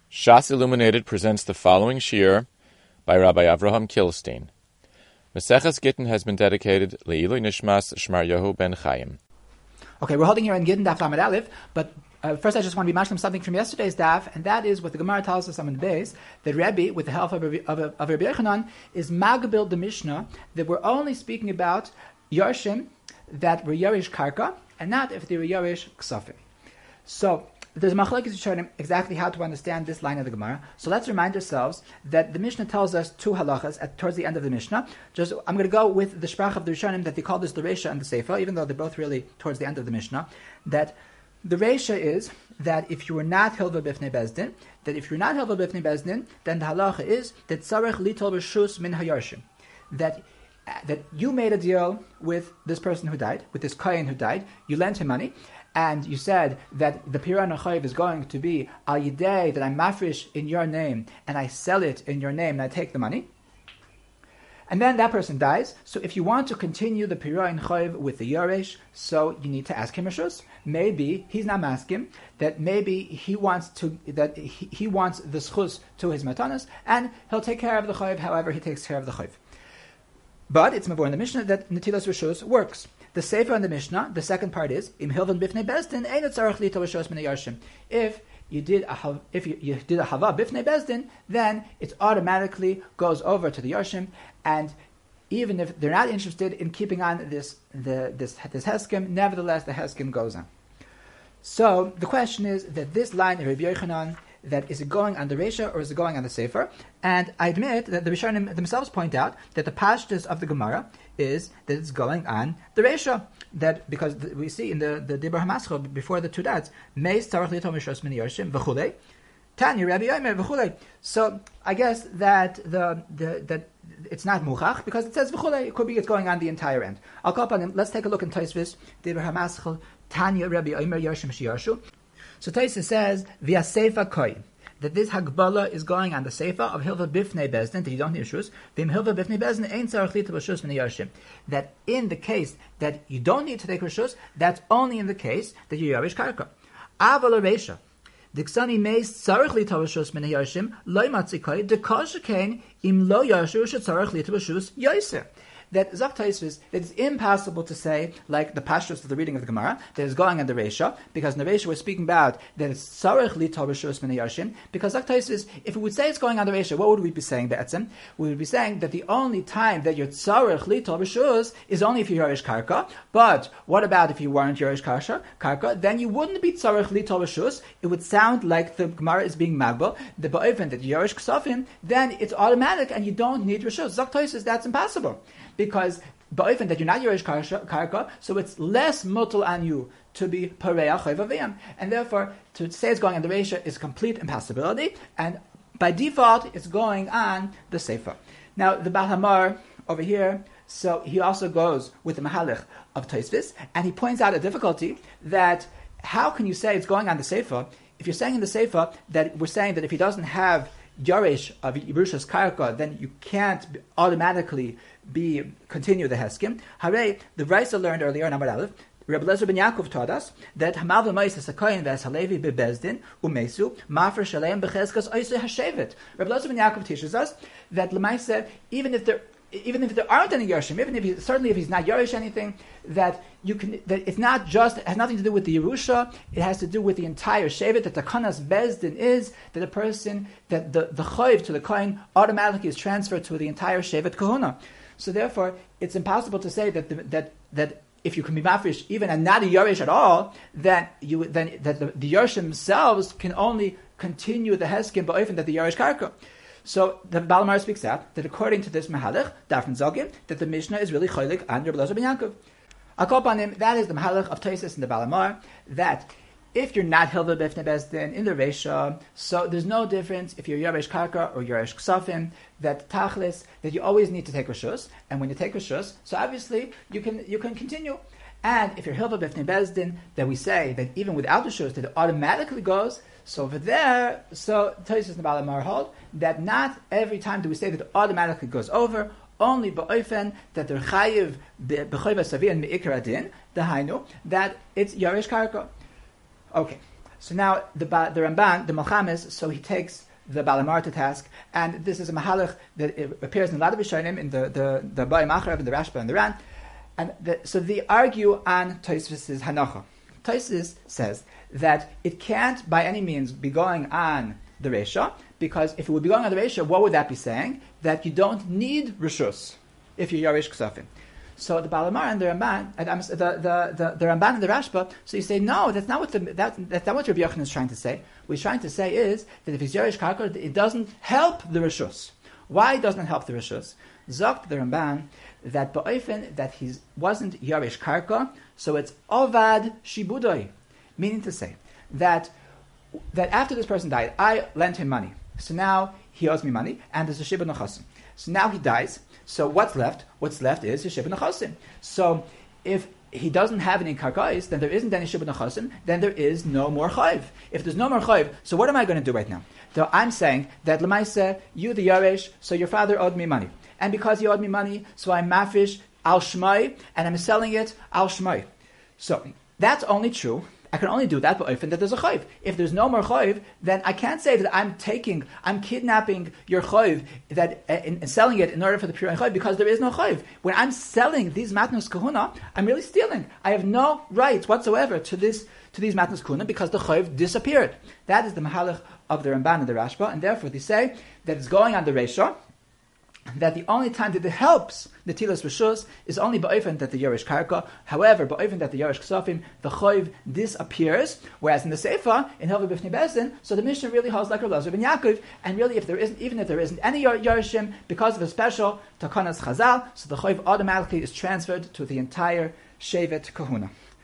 Shas Illuminated presents the following shiur by Rabbi Avraham Kilstein. Maseches Gittin has been dedicated Le'ilui Nishmas Shmaryahu ben Chaim. Okay, we're holding here in Gittin Daf Lamed Aleph, but first I just want to be mashlim something from yesterday's daf, and that is what the Gemara tells us on the base, that Rebbe, with the help of Rabbi Yochanan, is magabil the Mishnah, that we're only speaking about Yarshim that were Yarish Karka, and not if they were Yarish Ksafim. So, there's a machlokes Rishonim exactly how to understand this line of the Gemara. So let's remind ourselves that the Mishnah tells us two halachas towards the end of the Mishnah. I'm going to go with the sprach of the Rishonim that they call this the Reisha and the Seifa, even though they're both really towards the end of the Mishnah. That the Reisha is that if you were not Hilva Bifnei Bezdin, then the halacha is that Tzarech Litol B'Shus Min Hayarshim. That you made a deal with this person who died, with this Kohen who died, you lent him money, and you said that the Piran HaChayiv is going to be Al Yidei, that I mafresh in your name, and I sell it in your name, and I take the money. And then that person dies, so if you want to continue the Piran HaChayiv with the Yoresh, so you need to ask him Rishus. Maybe he's not asking, that maybe he wants the schus to his matanas, and he'll take care of the Chayiv however he takes care of the Chayiv. But it's mavur in the Mishnah that Netilas Rishus works. The Sefer in the Mishnah, the second part is Im Hilvan Bifnei Bezdin Ein Tzarech Litol B'Shus Min Yarshim. If you did a hava Bifnei Bezdin, then it automatically goes over to the Yarshim, and even if they're not interested in keeping on this heskim, nevertheless the heskim goes on. So the question is that this line of Rabbi Yochanan, that is it going on the Reisha or is it going on the Sefer? And I admit that the Rishonim themselves point out that the pashtus of the Gemara is that it's going on the Reisha. That because we see in the Dibur HaMaschil before the two dads, Meis Tzarech Litol B'Shus Min Yarshim v'chulei, Tanya Rabbi Yomer v'chulei. So I guess that that it's not muchach because it says v'chulei. It could be it's going on the entire end. I'll call upon him. Let's take a look in Tosfos Dibur HaMaschil Tanya Rabbi Yomer Yarshim Shiyarshu. So Tosfos says via Seifa Koi, that this Hagbala is going on the Seifa of Hilva Bifnei Bezdin, that you don't need Rishus. Vim Hilva Bifnei Bezdin Ein Tzarech Litol B'Shus Min Yarshim. That in the case that you don't need to take Rishus, that's only in the case that you Yarish Karka. Aval Reisha. Diksani Meis Tzarech Litol B'Shus Min Yarshim Loi Matzikoi Dekol Shekain Im Lo Yarshu Shetzarech Litol B'Shus Yoser. That Zok Tosfos, that it's impossible to say, like the pashtus of the reading of the Gemara, that is going on the Reisha, because in the Reisha we're speaking about that it's Tzarech Litol B'Shus Min Yarshim, because Zok Tosfos, if we would say it's going on the Reisha, what would we be saying, Be'etzem? We would be saying that the only time that you're Tzarech Litol B'Shus is only if you're Yarish Karka, but what about if you weren't Yarish Karka? Then you wouldn't be Tzarech Litol B'Shus. It would sound like the Gemara is being magbal, the Ba'ofen that Yarish Ksafim, then it's automatic and you don't need Rishus. Zok Tosfos, that's impossible. Because ba'ofen that you're not Yorish Karka, so it's less mutal on you to be Pareya Chayvaviyam. And therefore, to say it's going on the Reisha is complete impossibility, and by default, it's going on the Sefer. Now, the Baal Hamar over here, so he also goes with the Mahalach of Tosfos, and he points out a difficulty that how can you say it's going on the Sefer if you're saying in the Sefer that we're saying that if he doesn't have Yarish of Yerushas Karka, then you can't automatically continue the Heskim. Hare, the Raisa learned earlier in Amar Aleph, Rabbi Lezer ben Yaakov taught us that Hamav l'Mois is a Kohen v'es Halevi bebezdin umesu mafresh shaleim becheskas oisei hashevet. Rabbi Lezer ben Yaakov teaches us that l'Maisa, even if there aren't any Yarshim, if he's not Yarish anything, that it's not just, it has nothing to do with the Yerusha, it has to do with the entire Shevet, that the Kanas Bezdin is that a person, that the Chayiv to the Kohen automatically is transferred to the entire Shevet Kahuna. So therefore, it's impossible to say that if you can be mafresh even and not a Yarish at all, that the Yarshim themselves can only continue the Heskim ba'ofen that the Yarish Karka. So the Baal Hamar speaks out that according to this Mahalach, Dafn Zogim, that the Mishnah is really cholik and Rabbi Lezer ben Yaakov. I'll call upon him, that is the Mahalach of Tosfos and the Baal Hamar, that if you're not Hilva Bifnei Bezdin in the Reisha, so there's no difference if you're Yarish Karka or Yarish Ksafim, that Tachlis, that you always need to take Rishus, and when you take Rishus, so obviously you can continue. And if you're Hilva Bifnei Bezdin, then we say that even without Rishus, that it automatically goes. So over there, so Tosfos and the Baal Hamar hold that not every time do we say that it automatically goes over, only ba'ofen that they're chayiv b'choyva savi and me'ikar adin, the hainu, that it's Yarish Karka. Okay, So now the Ramban, the Malchamis, so he takes the Balamar to task, and this is a mahalach that it appears in a lot of Rishonim, in the Ba'im Achrav, and the Rashba, and the Ran. And so they argue on Tosfos' Hanacha. Tosfos says that it can't by any means be going on the Resha, because if it would be going on the Resha, what would that be saying? That you don't need Rishus if you're Yarish Ksafim. So the Balamar and the Ramban, the Ramban and the Rashba, so you say, no, that's not what that's not what Rabbi Yochanan is trying to say. What he's trying to say is that if he's Yarish Karka, it doesn't help the Rishus. Why doesn't it help the Rishus? Zokt the Ramban that ba'ofen that he wasn't Yarish Karka, so it's Ovad Shibudoi, meaning to say that after this person died, I lent him money. So now he owes me money, and there's a Shibud Nechasim. So now he dies. So what's left? What's left is his Shibud Nechasim. So if he doesn't have any karkais, then there isn't any Shibud Nechasim, then there is no more Chayv. If there's no more Chayv, so what am I going to do right now? So I'm saying that L'maiseh, you the Yaresh, so your father owed me money. And because he owed me money, so I'm mafish al shmai, and I'm selling it al shmai. So that's only true. I can only do that but often that there's a chayv. If there's no more chayv, then I can't say that I'm kidnapping your chayv and selling it in order for the pure chayv, because there is no chayv. When I'm selling these matnos kahuna, I'm really stealing. I have no rights whatsoever to these matnos kahuna because the chayv disappeared. That is the mahalach of the Ramban and the Rashba, and therefore they say that it's going on the Resha, that the only time that it helps the Tilas Rishus is only ba'ofen that the Yerush Karka. However, ba'ofen that the Yerush Ksafim, the Choiv disappears, whereas in the Seifa, in Helva Bifnei Bezin, so the Mishnah really holds like Rav Elazar ben Yaakov, and really even if there isn't any Yerushim, because of a special Takanas Chazal, so the Choiv automatically is transferred to the entire Shevet Kahuna.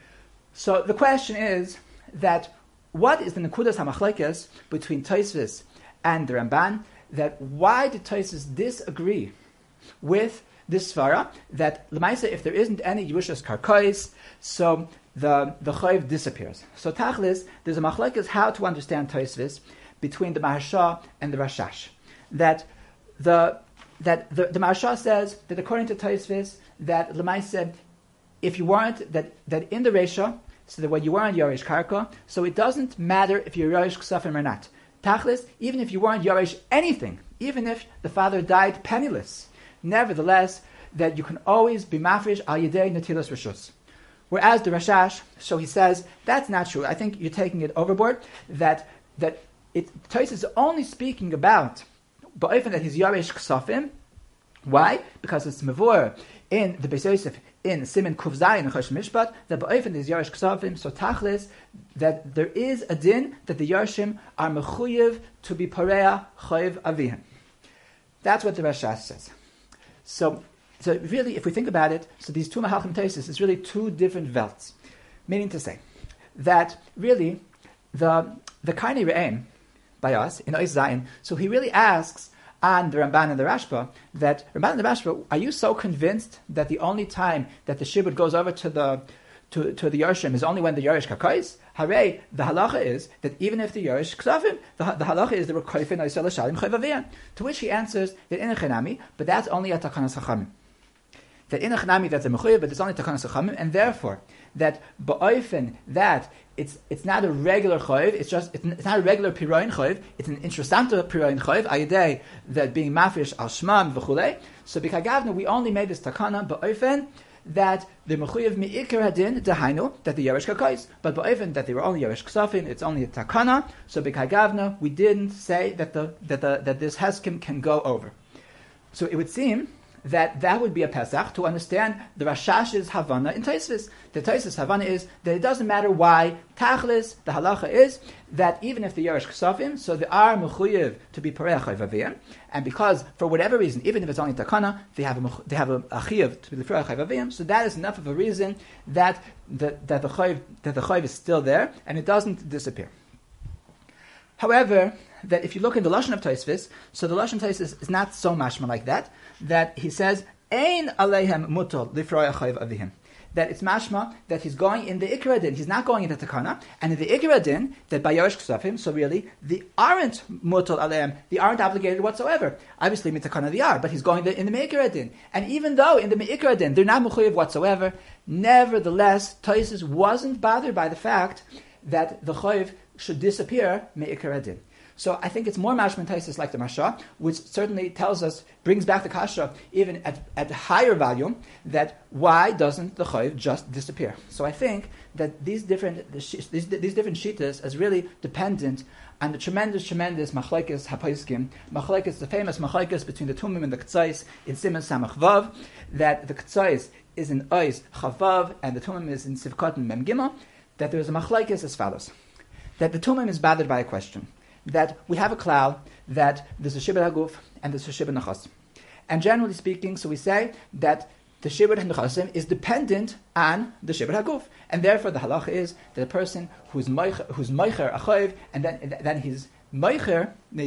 So the question is that what is the Nekudas HaMachlekes between Tosfos and the Ramban? That why did Tosfos disagree with this svara that l'maisa if there isn't any Yerushas Karkais, so the Chayv disappears. So Tachlis, there's a machlekes how to understand Tosfos between the Maharsha and the Rashash. That the Maharsha says that according to Tosfos that l'maisa if you weren't that in the Resha, so that when you weren't Yerush Karka, so it doesn't matter if you're Yerush Ksafim or not. Tachlis, even if you weren't Yaresh anything, even if the father died penniless, nevertheless, that you can always be mafresh al yedei netilas rishus. Whereas the Rashash, so he says, that's not true. I think you're taking it overboard, that Tosfos is only speaking about ba'ofen that he's Yaresh Ksafim. Why? Because it's mevor in the Beis Yosef, in Siman Kuf Zayin and Chosh Mishpat, that ba'ofen is Yaresh Ksafim, so Tachlis, that there is a din that the Yarshim are mechuyev to be pareah chayiv avihim. That's what the Rashash says. So really, if we think about it, so these two Mahalchim Tosfos is really two different velts. Meaning to say that really the Karnei Re'em by us in Ois Zayin, so he really asks on the Ramban and the Rashba that Ramban and the Rashba, are you so convinced that the only time that the shibud goes over to the Yarshim is only when the Yerush Kakais? Hooray, the halacha is that even if the Yerush Ksafim, the halacha is the Rekoifin Oisel Shalim Chayvavian. To which he answers that in a Chenami, but that's only a Takanas Chachamim. That in a Chenami that's a Mechuyev, but it's only Takanas Chachamim, and therefore that ba'ofen that it's not a regular Chayv, it's not a regular Piroin Chayv, it's an intrasanta Piroin Chayv, ayedei that being mafish al shmam v'chulei. So b'kagavna we only made this takana ba'ofen that the mechuyev mi'ikar hadin dehainu that the Yerush Kakais, but ba'ofen that they were only Yerush Ksafim, it's only a takana. So b'kagavna we didn't say that this heskim can go over. So it would seem that would be a Pesach to understand the Rashash's Havana in Tosfos. The Tosfos Havana is that it doesn't matter why. Tachlis, the halacha is that even if the Yerush Ksafim, so they are mechuyev to be parei chayvavim, and because for whatever reason, even if it's only takana, they have a chiyuv to be parei chayvavim. So that is enough of a reason that the chayv is still there and it doesn't disappear. However, that if you look in the Lashon of Tosfos, so the Lashon of Tosfos is not so mashma like that. That he says, Ein aleihem mutal lifroya chayv avihim. That it's mashma that he's going in the Ikra Din, he's not going into Takana, and in the Ikra Din, that by Yerush Ksafim, so really, they aren't mutal aleihem, they aren't obligated whatsoever. Obviously, mitakana they are, but he's going in the Ikra Din. And even though in the Ikra Din, they're not mechuyev whatsoever, nevertheless, Tosfos wasn't bothered by the fact that the Chayv should disappear me'ikar adin. So I think it's more mashman taisis like the Marsha, which certainly tells us, brings back the kasha, even at higher volume, that why doesn't the chayv just disappear? So I think that these different shittas is really dependent on the tremendous machlekes hapaiskim, machlekes, the famous machlekes between the tumim and the k'tzais in Siman Samach Vav, that the k'tzais is in ois chavav and the tumim is in sivkot and mem gimel, that there is a machlekes as follows, that the tumim is bothered by a question, that we have a cloud, that there's a shibud haguf and there's a shibud nechas. And generally speaking, so we say that the shibud nechasim is dependent on the shibud haguf. And therefore the halacha is that a person who's meicher a chayv, and then he's meicher the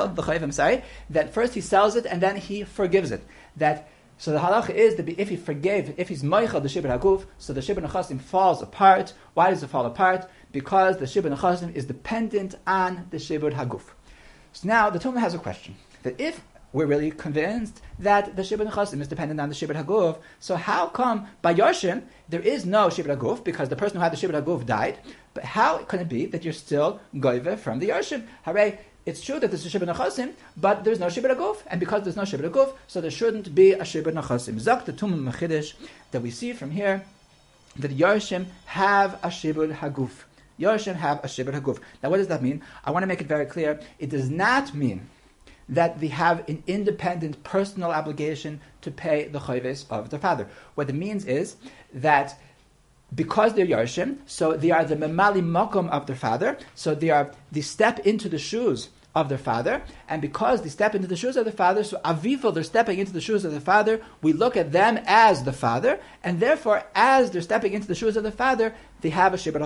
chayv, that first he sells it and then he forgives it. So the halacha is that if he's meicher the shibud haguf, so the shibud nechasim falls apart. Why does it fall apart? Because the shibud nechasim is dependent on the shibud haguf. So now the Tumah has a question, that if we're really convinced that the shibud nechasim is dependent on the shibud haguf, so how come by Yarshim there is no shibud haguf because the person who had the shibud haguf died? But how can it be that you're still goyve from the Yarshim? Hooray! It's true that there's a shibud nechasim, but there's no shibud haguf, and because there's no shibud haguf, so there shouldn't be a shibud nechasim. Zak the Tumah Mechidesh that we see from here that Yarshim have a shibud haguf. Yarshim have a shibud haguf. Now, what does that mean? I want to make it very clear. It does not mean that they have an independent personal obligation to pay the chayves of their father. What it means is that because they're Yarshim, so they are the memali makom of their father, so they step into the shoes of their father, and because they step into the shoes of the father, so avifo, they're stepping into the shoes of the father, we look at them as the father, and therefore, as they're stepping into the shoes of the father, they have a shibud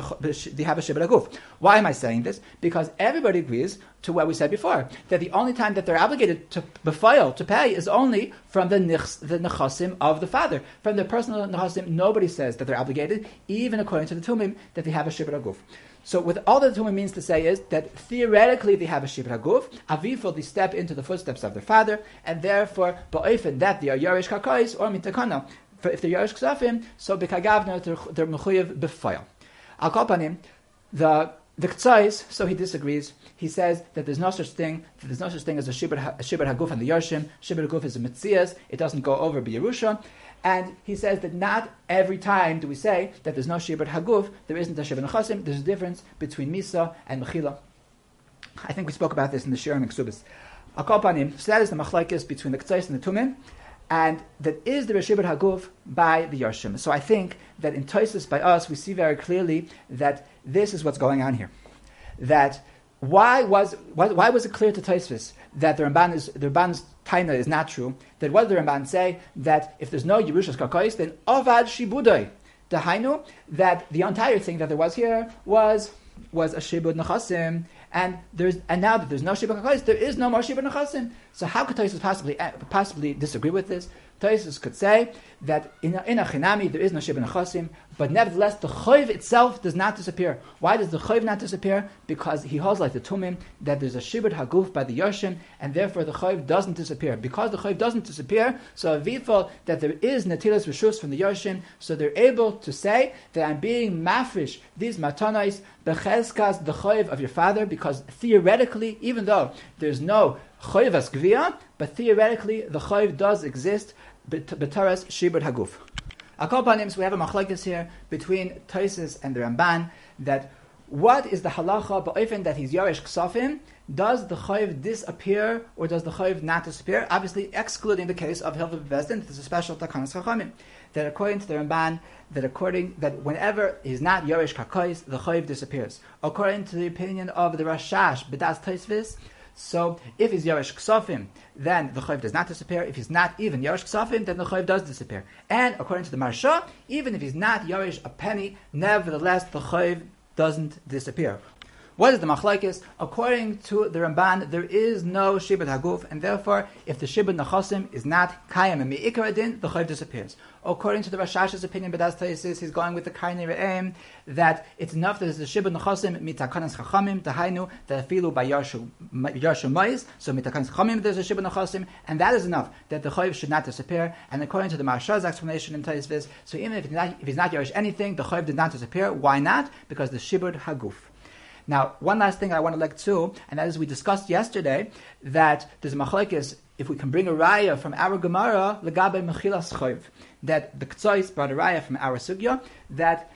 haguf. Why am I saying this? Because everybody agrees to what we said before, that the only time that they're obligated to befile, to pay, is only from the nechasim of the father. From the personal nechasim, nobody says that they're obligated, even according to the Tumim, that they have a shibud haguf. So what all the Tumim means to say is that theoretically they have a shibud haguf, avifo, they step into the footsteps of their father, and therefore, ba'ofen, that they are yarish kakais or mitakana. If they're yarish ksafim, so b'kagavna, they're mechuyev b'fayil. Al kopanim, the k'tzais, so he disagrees. He says that there's no such thing as a shibud haguf and the yarshim. Shibud haguf is a mitzias; it doesn't go over b'Yerusha. And he says that not every time do we say that there's no shibud haguf, there isn't a shibud nechasim. There's a difference between misa and mechila. I think we spoke about this in the Shirim and Ksubis. Al kopanim, so that is the machlekes between the k'tzais and the tumim. And that is the shibud haguf by the Yarshim. So I think that in Tosfos by us, we see very clearly that this is what's going on here. That why was it clear to Tosfos that the Ramban's taina is not true? That what did the Ramban say? That if there's no Yerushas Kakais, then Avad Shibudai. The Hainu, that the entire thing that there was here was a shibud nechasim, and now that there's no shibud kakais, there is no more shibud nechasim. So how could Tosfos possibly disagree with this? Tosfos could say that in a chinami there is no shibud nechasim, but nevertheless the chayv itself does not disappear. Why does the chayv not disappear? Because he holds like the tumim that there's a shibud haguf by the yarshim, and therefore the chayv doesn't disappear. Because the chayv doesn't disappear, so avifol that there is netilas reshus from the yarshim, so they're able to say that I'm being mafrish these matanais becheskas the chayv of your father, because theoretically, even though there's no chayv as gvia, but theoretically the chayv does exist b'taras shibud haguf. Akopanim, so we have a machlekes here between Tosfos and the Ramban, that what is the halacha ba'ofen that he's yarish ksafim? Does the chayv disappear or does the chayv not disappear? Obviously, excluding the case of Hilva Bezdin, there's a special takanas chachamim that according to the Ramban, that whenever he's not yarish kakais, the chayv disappears. According to the opinion of the Rashash b'das Tosfos, so if he's Yarish Ksafim, then the Chayv does not disappear. If he's not even Yarish Ksafim, then the Chayv does disappear. And according to the Marsha, even if he's not Yarish a penny, nevertheless the Chayv doesn't disappear. What is the machlekes? According to the Ramban, there is no shibud haguf, and therefore, if the shibud nechasim is not kayam and me'ikar adin, the chayv disappears. According to the Rashash's opinion, B'das Taisis, he's going with the Karnei Re'em, that it's enough that there's the shibud nechasim mitakanas chachamim, tahainu, that afilu by yarshu ma'is, so mitakanas chachamim there's a shibud nechasim, and that is enough, that the chayv should not disappear. And according to the Maharsha's explanation in Taisis, so even if he's not yarish anything, the chayv did not disappear. Why not? Because the shibud haguf. Now, one last thing I want to let too, and that is we discussed yesterday that there's a machlekes if we can bring a raya from our Gemara legabe mechilas chayv, that the Ktsois brought a raya from our sugya that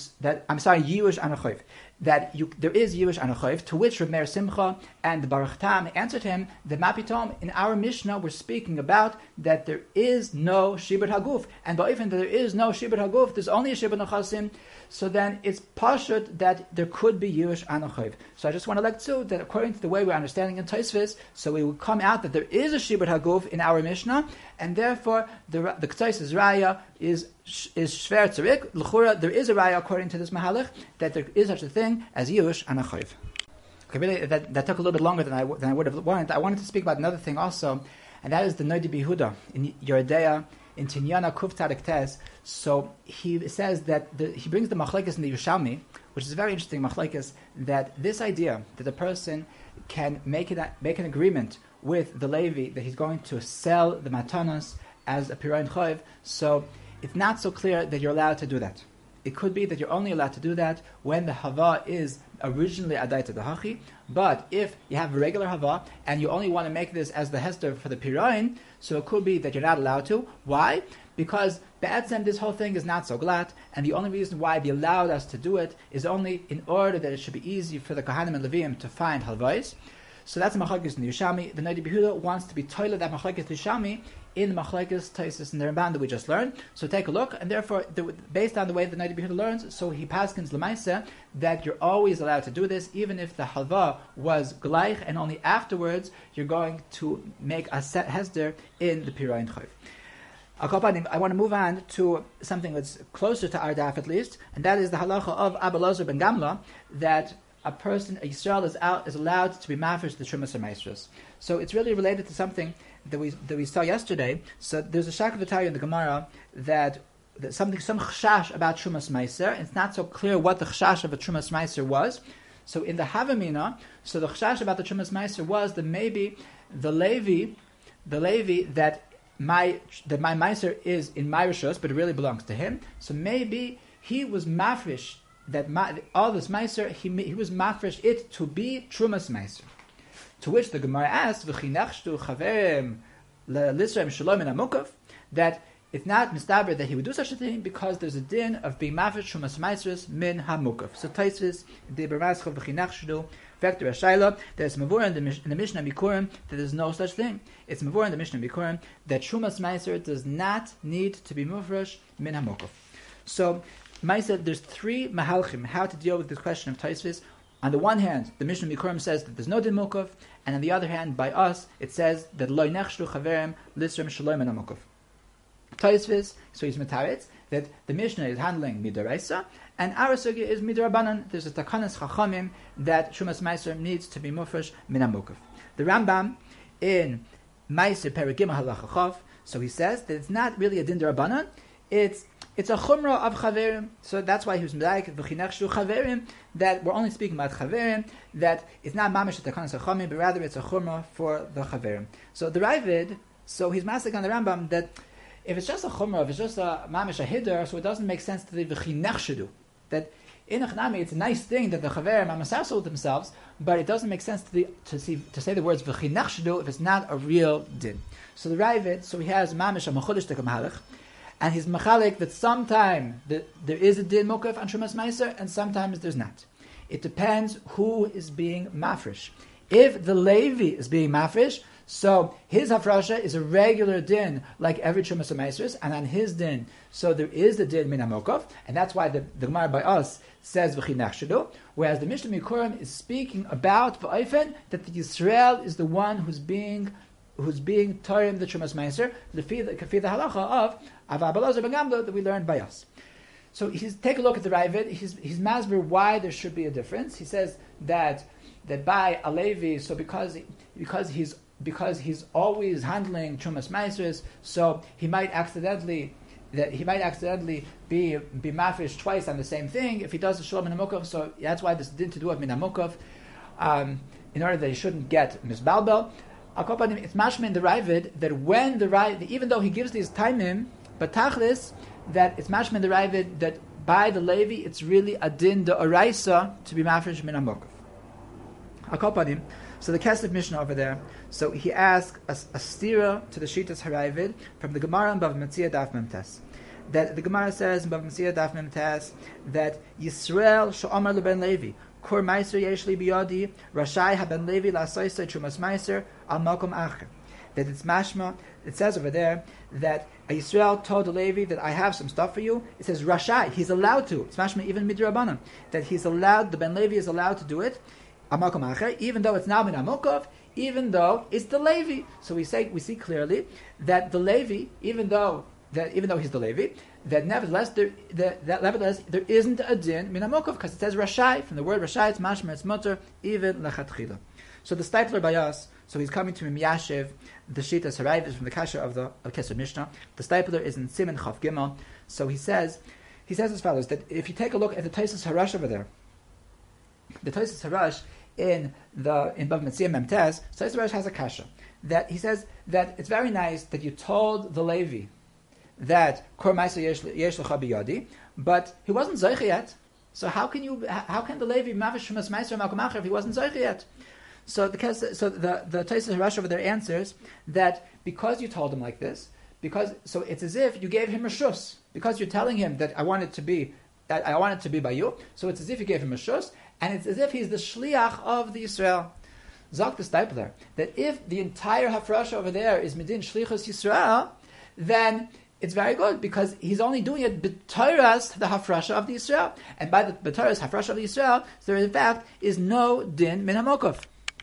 yirush and a chayv, that there is yirush and a chayv, to which Rav Meir Simcha and the Baruch Tam answered him that mapitom in our Mishnah we're speaking about that there is no shibud haguf, and even that there is no shibud haguf, there's only a shibud nechasim. So then it's pashut that there could be yirush and a chayv. So I just want to let too that according to the way we're understanding in Tosfos, so we will come out that there is a shibud haguf in our Mishnah, and therefore the Ktsois' raya is shver tzarik. L'chura, there is a raya according to this mahalach that there is such a thing as yirush and a chayv. Okay, really, that took a little bit longer than I would have wanted. I wanted to speak about another thing also, and that is the Noda B'Yehuda in Yeridea in Tinyana Kuf Tzadik Tes. So he says that he brings the machlekes in the Yerushalmi, which is a very interesting machlekes, that this idea that a person can make an agreement with the Levi that he's going to sell the matanos as a pirayin chayv, so it's not so clear that you're allowed to do that. It could be that you're only allowed to do that when the hava is originally adaita dahachi, but if you have a regular hava and you only want to make this as the hester for the pirayin, so it could be that you're not allowed to. Why? Because be'etzem, this whole thing is not so glad, and the only reason why they allowed us to do it is only in order that it should be easy for the Kohanim and Leviim to find halvais. So that's machlekes in the Yerushalmi. The Noda B'Yehuda wants to be toilet that machlekes Yerushalmi in the machlekes Taisis and the Ramban that we just learned. So take a look, and therefore, based on the way the Noda B'Yehuda learns, so he paskins l'maisa that you're always allowed to do this, even if the halva was gleich, and only afterwards you're going to make a set hesder in the pirayin chayv. I want to move on to something that's closer to our daf at least, and that is the halacha of Abba Lazar ben Gamla, that a Yisrael is allowed to be mafresh the Trumas HaMaisros. So it's really related to something that we saw yesterday. So there's a shak v'tari in the Gemara that some chashash about Trumas Meiser, and it's not so clear what the chashash of a Trumas Meiser was. So in the Havamina, so the chashash about the Trumas Meiser was that maybe the Levi that my Meiser is in my Rishos, but it really belongs to him. So maybe he was mafresh that all this Meiser, he was mafresh it to be Trumas Meiser. To which the Gemara asked, "V'chinechshtu chaverim le'lisraim shalom min hamukaf," that it's not mistaber that he would do such a thing because there's a din of being mafresh Trumas Meisers min hamukaf. So Tosfos the Bermascha v'chinechshtu vector ashayla. There's mavur in the Mishnah Bikurim that there's no such thing. It's mavur in the Mishnah Bikurim that Trumas Meiser does not need to be mafresh min hamukaf. So Maisa, there's three mahalchim how to deal with this question of Tosfos. On the one hand, the Mishnah Bikurim says that there's no din mukaf, and on the other hand, by us, it says that lo nechshtu chaverim lisram shalom min hamukaf. Tosfos, so he's metaretz that the Mishnah is handling midaraisa, and our sugya is midarabanan. There's a takanas chachamim that Trumas Meiser needs to be mufresh min hamukaf. The Rambam in Meiser Perigim Halacha Chav, so he says that it's not really a din darabanan, it's a chumrah of chaverim, so that's why he was medayik v'chinechshu chaverim, that we're only speaking about chaverim, that it's not mamish at the kanas hachamim, but rather it's a chumrah for the chaverim. So the Ravid, so he's masik on the Rambam that if it's just a chumrah, if it's just a mamish a hiddur, so it doesn't make sense to the v'chinechshu, that in a chanami it's a nice thing that the chaverim are masasol themselves, but it doesn't make sense to say the words v'chinechshu if it's not a real din. So the Ravid, so he has mamish a machudish tekum halach, and he's machalik that sometimes there is a din mukaf on Trumas Meiser, and sometimes there's not. It depends who is being mafresh. If the Levi is being mafresh, so his hafrasha is a regular din like every Trumas Meisers, and on his din, so there is the din min hamukaf, and that's why the Gemara by us says v'chinechshedu, whereas the Mishnah Bikurim is speaking about v'ofen that the Yisrael is the one who's being Tarim the Trumas Meiser, the halacha of Abba Lazar ben Gamla that we learned by us. So take a look at the Ravid. He's masber why there should be a difference. He says that by a Levi, so because he's always handling Trumas Meisers, so he might accidentally be mafish twice on the same thing if he does the Shalom Minamukov. So that's why this didn't do of Minamukov, in order that he shouldn't get misbalbel. It's mashma in the Ravid that when even though he gives these taimim, but tachlis, that it's mashma in the Ravid that by the Levi it's really a din de oraisa to be mafish Minamukov. So the Kesef Mishnah over there, so he asked a stira to the Shitas Haravid from the Gemara in Bava Metzia Daf Memtes. That the Gemara says in Bava Metzia Daf Memtes that Yisrael Sha'amar Leben Levi Kur Meiser Yesh Li Biyadi Rashai Haben Levi La'Soisa Trumas Meiser Al Malkom Acher. That it's mashma. It says over there that Yisrael told the Levi that I have some stuff for you. It says Rashai. He's allowed to. It's mashma even midrabanan that he's allowed. The Ben Levi is allowed to do it. Even though it's now Min Amokov, even though it's the Levi. So we see clearly that the Levi, even though he's the Levi, that nevertheless there isn't a din Min Amokov because it says Rashai. From the word Rashai, it's mashma, it's mutter, even lechatchila. So the Stipler by us, so he's coming to Miyashiv, the Shitas Harav is from the Kasha of the Kesef Mishnah. The Stipler is in Siman Chav Gimel. So he says as follows, that if you take a look at the Taisus Harash over there, the Taisus Harash in Bava Metzia Memtes, Taisus Harash has a Kasha that he says that it's very nice that you told the Levi that Kor Ma'aser Yesh Lecha Biyadi, but he wasn't Zoich yet. So how can the Levi Mavish Shumas Ma'aser Malkom Acher if he wasn't Zoich yet? So the Taisus Harash over there answers that because you told him like this, so it's as if you gave him reshus, because you're telling him that I want it to be by you. So it's as if you gave him reshus, and it's as if he's the shliach of the Yisrael. Zok the Stipler that if the entire hafrasha over there is midin shlichus Yisrael, then it's very good because he's only doing it b'toras the hafrasha of the Yisrael, and by the b'toras hafrasha of the Yisrael, there in fact is no din min hamokov.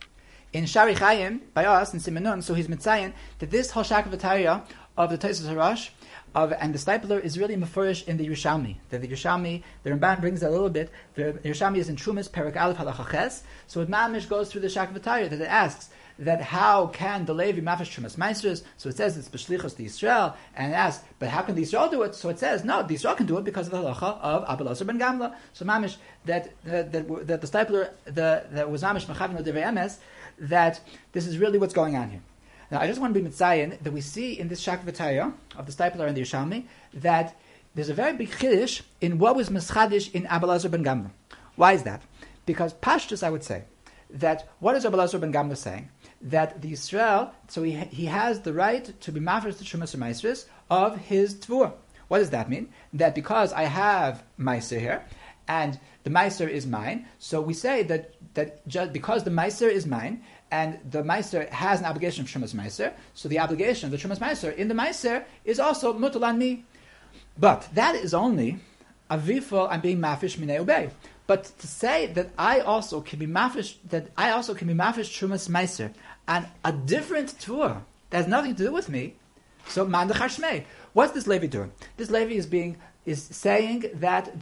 In Shari Chaim, by us, in Simenun, so he's mitzayin that this Hoshak V'Tarya of the Taisus Harash and the Stipler is really mefurish in the Yerushalmi. That the Yerushalmi, the Ramban brings that a little bit. The Yerushalmi is in Trumas, Perak Aleph Halacha Ches. So it mamish goes through the Shak V'Tarya that it asks that how can the Levi mafish Trumas Meisters? So it says it's b'shlichus to Yisrael, and it asks, but how can the Yisrael do it? So it says no, the Yisrael can do it because of the halacha of Abba Lazar ben Gamla. So mamish that the Stipler that was mamish mechavin l'divrei emes, that this is really what's going on here. Now, I just want to be mitzayin that we see in this Shak V'Tarya of the Stipler and the Yerushalmi that there's a very big chiddush in what was mischadish in Abba Lazar ben Gamla. Why is that? Because Pashtus, I would say, that what is Abba Lazar ben Gamla saying? That the Yisrael, so he has the right to be mafresh the Shumas Meisres of his Tvur. What does that mean? That because I have Meiser here, and the Meiser is mine, so we say that just because the Meiser is mine, and the Meiser has an obligation of Shumas Meiser, so the obligation of the Shumas Meiser in the Meiser is also mutal on me. But that is only a vifol, I'm being mafish minei ubei. But to say that I also can be mafish Shumas Meiser and a different Tvur that has nothing to do with me, so man de chashmei. What's this Levi doing? This Levi is saying that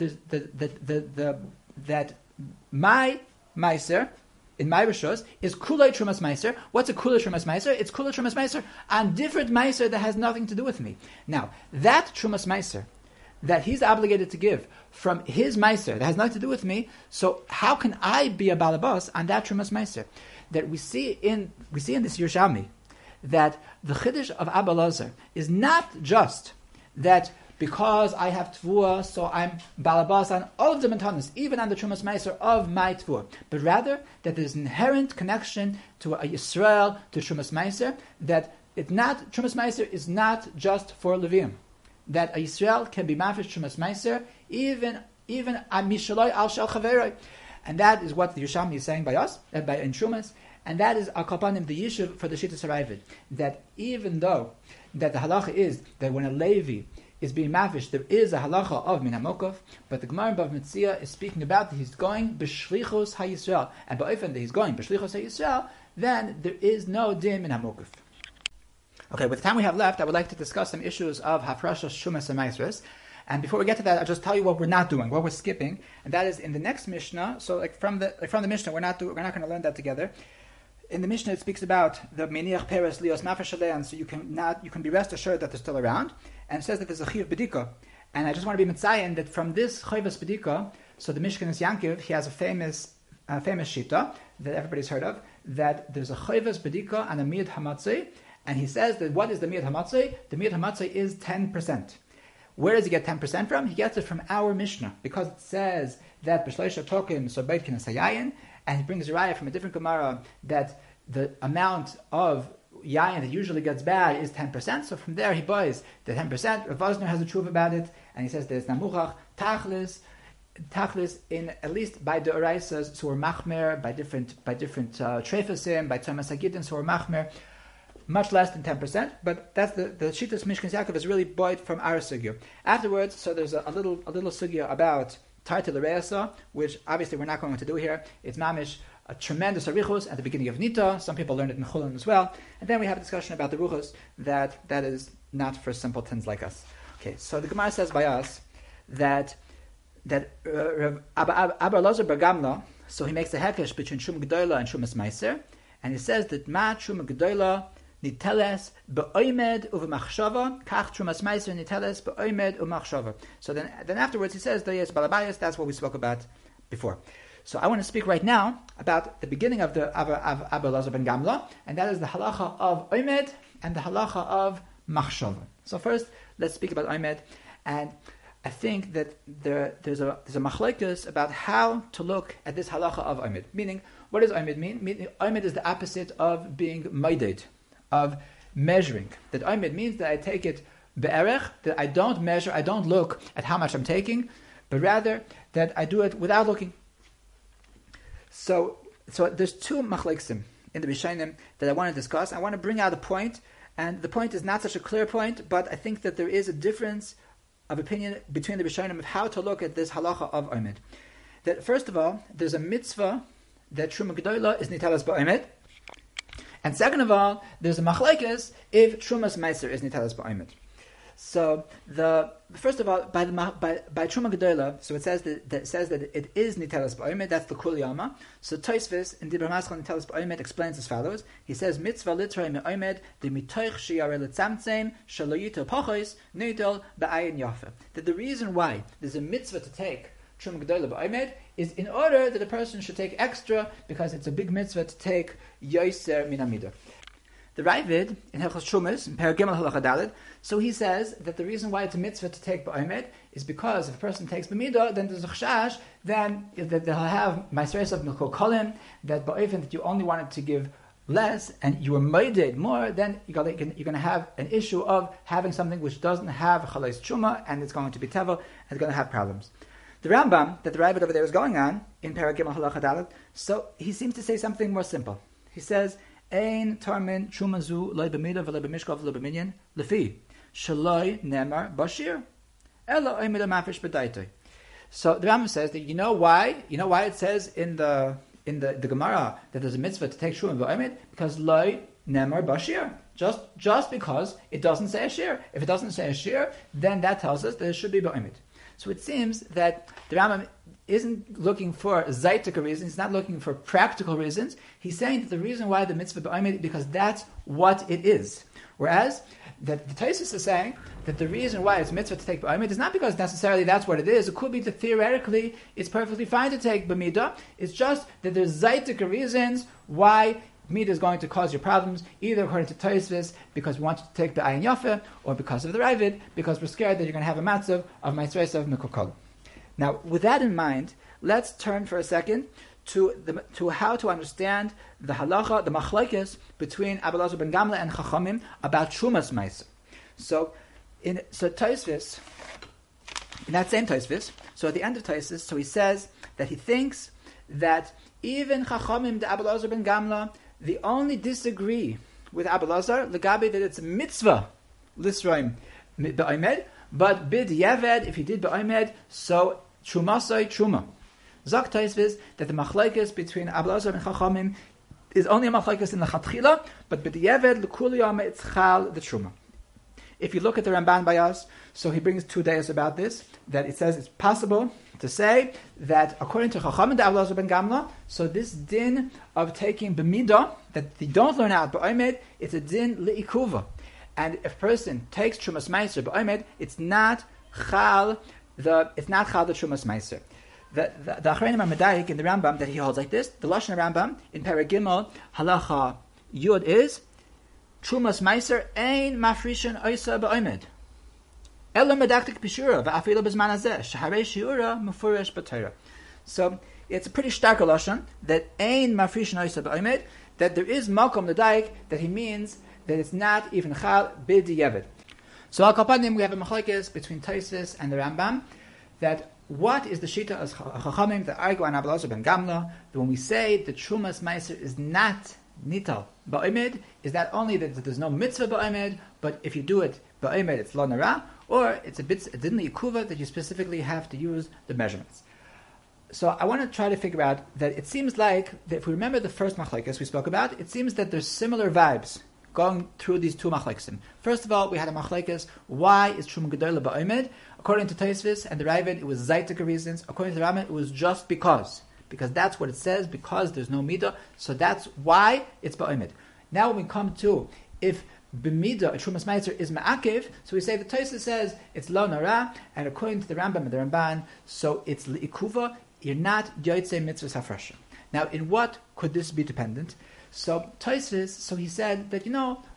that my Meiser in my Rishos is Kulei Trumas Meiser. What's a Kulei Trumas Meiser? It's Kulei Trumas Meiser on different Meiser that has nothing to do with me. Now, that Trumas Meiser that he's obligated to give from his Meiser that has nothing to do with me, so how can I be a Balabas on that Trumas Meiser? That we see in this Yerushalmi that the Chiddush of Abba Lazar is not just that because I have Tvua, so I'm Balabas on all of the Mentanas, even on the Trumas Meiser of my Tvua, but rather that there's an inherent connection to a Yisrael, to Trumas Meiser, that Trumas Meiser is not just for Levium, that a Yisrael can be mafish Trumas Meiser, even Mishaloi al Shel Chaveroi. And that is what the Yerushalmi is saying by us, in Trumas, and that is Akapanim, the Yishuv for the Shittas Haravid, that even though that the halacha is that when a Levi is being mafish, there is a halacha of min hamokov, but the Gemara in Bava Metzia is speaking about that he's going b'shlichus ha'Yisrael, and ba'ofen that he's going b'shlichus ha'Yisrael, then there is no din min hamokov. Okay, with the time we have left, I would like to discuss some issues of hafrashas shumas and maisres, And before we get to that, I'll just tell you what we're not doing, what we're skipping, and that is in the next Mishnah. So, from the Mishnah, we're not going to learn that together. In the Mishnah, it speaks about the meniach peres lios nafesh alein, so you can be rest assured that they're still around, and it says that there's a chiyuv bedika. And I just want to be mitzayin that from this chayvas bedika, so the Mishkanis Yankiv, he has a famous shita that everybody's heard of, that there's a chayvas bedika and a miyad hamatzei, and he says that what is the miyad hamatzei? The miyad hamatzei is 10%. Where does he get 10% from? He gets it from our Mishnah, because it says that b'shleisha tokim so beitkin asayayin, and he brings a raya from a different Gemara that the amount of yayin that usually gets bad is 10%. So from there he buys the 10%. Rav Vosner has a truth about it, and he says there's namuchach tachlis in at least by the oraisas, so we're machmer by different trefasim, by tzomas hagidin, so we're machmer much less than 10%. But that's the Shittas Mishkan Yaakov is really bought from our sugya. Afterwards, so there's a little sugya about Tartil Reasa, which obviously we're not going to do here. It's mamish a tremendous arichus at the beginning of Nita. Some people learn it in Chulin as well. And then we have a discussion about the ruchus that is not for simpletons like us. Okay, so the Gemara says by us that Abba Elazar bar Gamla, so he makes a hekesh between Shuma Gedola and Shumas Meiser, and he says that Ma Shuma Gedola niteles be'oimed uv'machshava kach Shumas Meiser niteles be'oimed uv'machshava. So then afterwards he says Dayes Balabayas. That's what we spoke about before. So I want to speak right now about the beginning of the Abba Elazar ben Gamla, and that is the halacha of oimed and the halacha of machshava. So first, let's speak about oimed, and I think that there's a machlokes about how to look at this halacha of oimed. Meaning, what does oimed mean? Oimed is the opposite of being moeded, of measuring. That oimed means that I take it be'erech, that I don't measure, I don't look at how much I'm taking, but rather that I do it without looking. So there's two machloksim in the Rishonim that I want to discuss. I want to bring out a point, and the point is not such a clear point, but I think that there is a difference of opinion between the Rishonim of how to look at this halacha of oimed. That first of all, there's a mitzvah that Truma Gedola is nitalas ba'oimed, and second of all, there's a machlokes if Trumas Meiser is nitalas ba'oimed. So first of all, by Truma Gedola, so it says that it is nitalas ba'oimed. That's the kul yama. So Tosfos in Dibur Maschal nitalas ba'oimed explains as follows. He says mitzvah litrei me'oimed de mitoich sheyareh letzamtzem shaloyito pachos neidol ba'ayin yafe. That the reason why there's a mitzvah to take Truma Gedola ba'oimed is in order that a person should take extra, because it's a big mitzvah to take yoser min hamidah. The Ravid in Hilchos Trumas in Perek Gimel Halacha Daled, so he says that the reason why it's a mitzvah to take ba'omed is because if a person takes b'midah, then there's a chashash, then that they'll have ma'aseres of milkol kolim, that ba'ofen that you only wanted to give less and you were moeded more, then you're going to have an issue of having something which doesn't have chalais truma, and it's going to be tevel, and it's going to have problems. The Rambam that the Ravid over there is going on in Perek Gimel Halacha Daled, so he seems to say something more simple. He says, Ein tarmin chumazu loy b'midah v'loy b'mishkov v'loy b'minyan lefi shaloi nemar bashir elo oimid amafish b'daitoi. So the Rambam says that you know why it says in the Gemara that there's a mitzvah to take shum v'oimid, because loy nemar bashir, just because it doesn't say a shir. If it doesn't say a shir, then that tells us that it should be b'oimid. So it seems that the Rambam isn't looking for zaitika reasons, he's not looking for practical reasons. He's saying that the reason why the mitzvah b'oimed, because that's what it is. Whereas that the Tosfos is saying that the reason why it's mitzvah to take b'oimed is not because necessarily that's what it is. It could be that theoretically it's perfectly fine to take b'midah. It's just that there's zaitika reasons why midah is going to cause you problems, either according to Tosfos because we want you to take the ayin yafe, or because of the Ravid because we're scared that you're going to have a matzav of ma'aseres of milkol kolim. Now, with that in mind, let's turn for a second to how to understand the halacha, the machlokes between Abba Elazar ben Gamla and Chachamim about Trumas Meiser. So Tosfos, in that same Tosfos, so at the end of Tosfos, so he says that he thinks that even Chachamim, the Abba Elazar ben Gamla, they only disagree with Abba Elazar legabe that it's a mitzvah lisroim be'oimed, but bid yeved, if he did be'oimed, so Trumasai Truma. Zak Tosfos that the machlokes between Abba Elazar and Chachamim is only a machlokes in the Chatchila, but b'diavad l'kul yama it's chal the Truma. if you look at the Ramban by us, so he brings 2 days about this, that it says it's possible to say that according to Chacham and Abelazar ben Gamla, so this din of taking b'midah, that they don't learn out b'omed, it's a din li'ikuva. And if a person takes Trumas Meiser b'omed, it's not chal the Trumas Meiser. The Achreinim are medayik in the Rambam that he holds like this. The Lashon Rambam in Perek Gimel Halacha Yud is Trumas Meiser ein mafrishin oisa b'omed. Ela medaktik b'shura v'afilu b'zman hazeh shaharei shiura mufurish b'Torah. So it's a pretty stark lashon that ein mafrishin oisa b'omed, that there is makom medayik that he means that it's not even chal b'diavad. So al kapanim we have a machlekes between Tosfos and the Rambam that what is the shita as Chachamim that argue on Abelazar ben Gamla that when we say the Trumas Meiser is not nital ba'omed, is that only that there's no mitzvah ba'omed, but if you do it ba'omed it's lo nara, or it's a din li'ikuva that you specifically have to use the measurements. So I want to try to figure out that it seems like that if we remember the first machlekes we spoke about, it seems that there's similar vibes going through these 2 machlekesim. First of all, we had a machlekes, why is Truma Gedola ba'omed? According to Tosfos and the Ravid, it was zaytika reasons. According to the Rambam, it was just because that's what it says, because there's no midah, so that's why it's ba'omed. Now when we come to, if b'midah, a Trumas Meiser is ma'akiv, so we say the Tosfos says it's lo nara, and according to the Rambam and the Ramban, so it's li'ikuva, you're not yotzei mitzvahs hafrasha. Now, in what could this be dependent? So Tosfos, so he said that,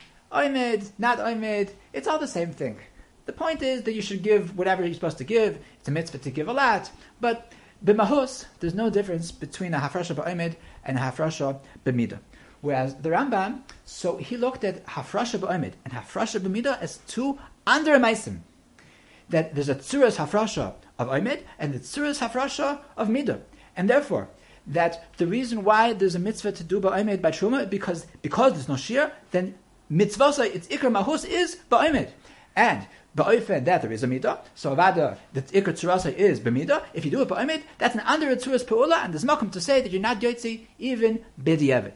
oimed, not oimed, it's all the same thing. The point is that you should give whatever you're supposed to give. It's a mitzvah to give a lot. But b'mahus, there's no difference between a hafrasha ba'omed and a hafrasha b'midah. Whereas the Rambam, so he looked at hafrasha ba'omed and hafrasha b'midah as 2 under a meisim. That there's a tzuras hafrasha of oimed and the tzuras hafrasha of midah. And therefore, that the reason why there's a mitzvah to do ba'omed by truma because there's no shir, then mitzvah its ikar mahus is ba'omed, and ba'ofen that there is a midah. So avada the ikar tzurasa is b'midah. If you do it ba'omed, that's an under a tzuras peula, and there's makom to say that you're not yotzi even b'diavad.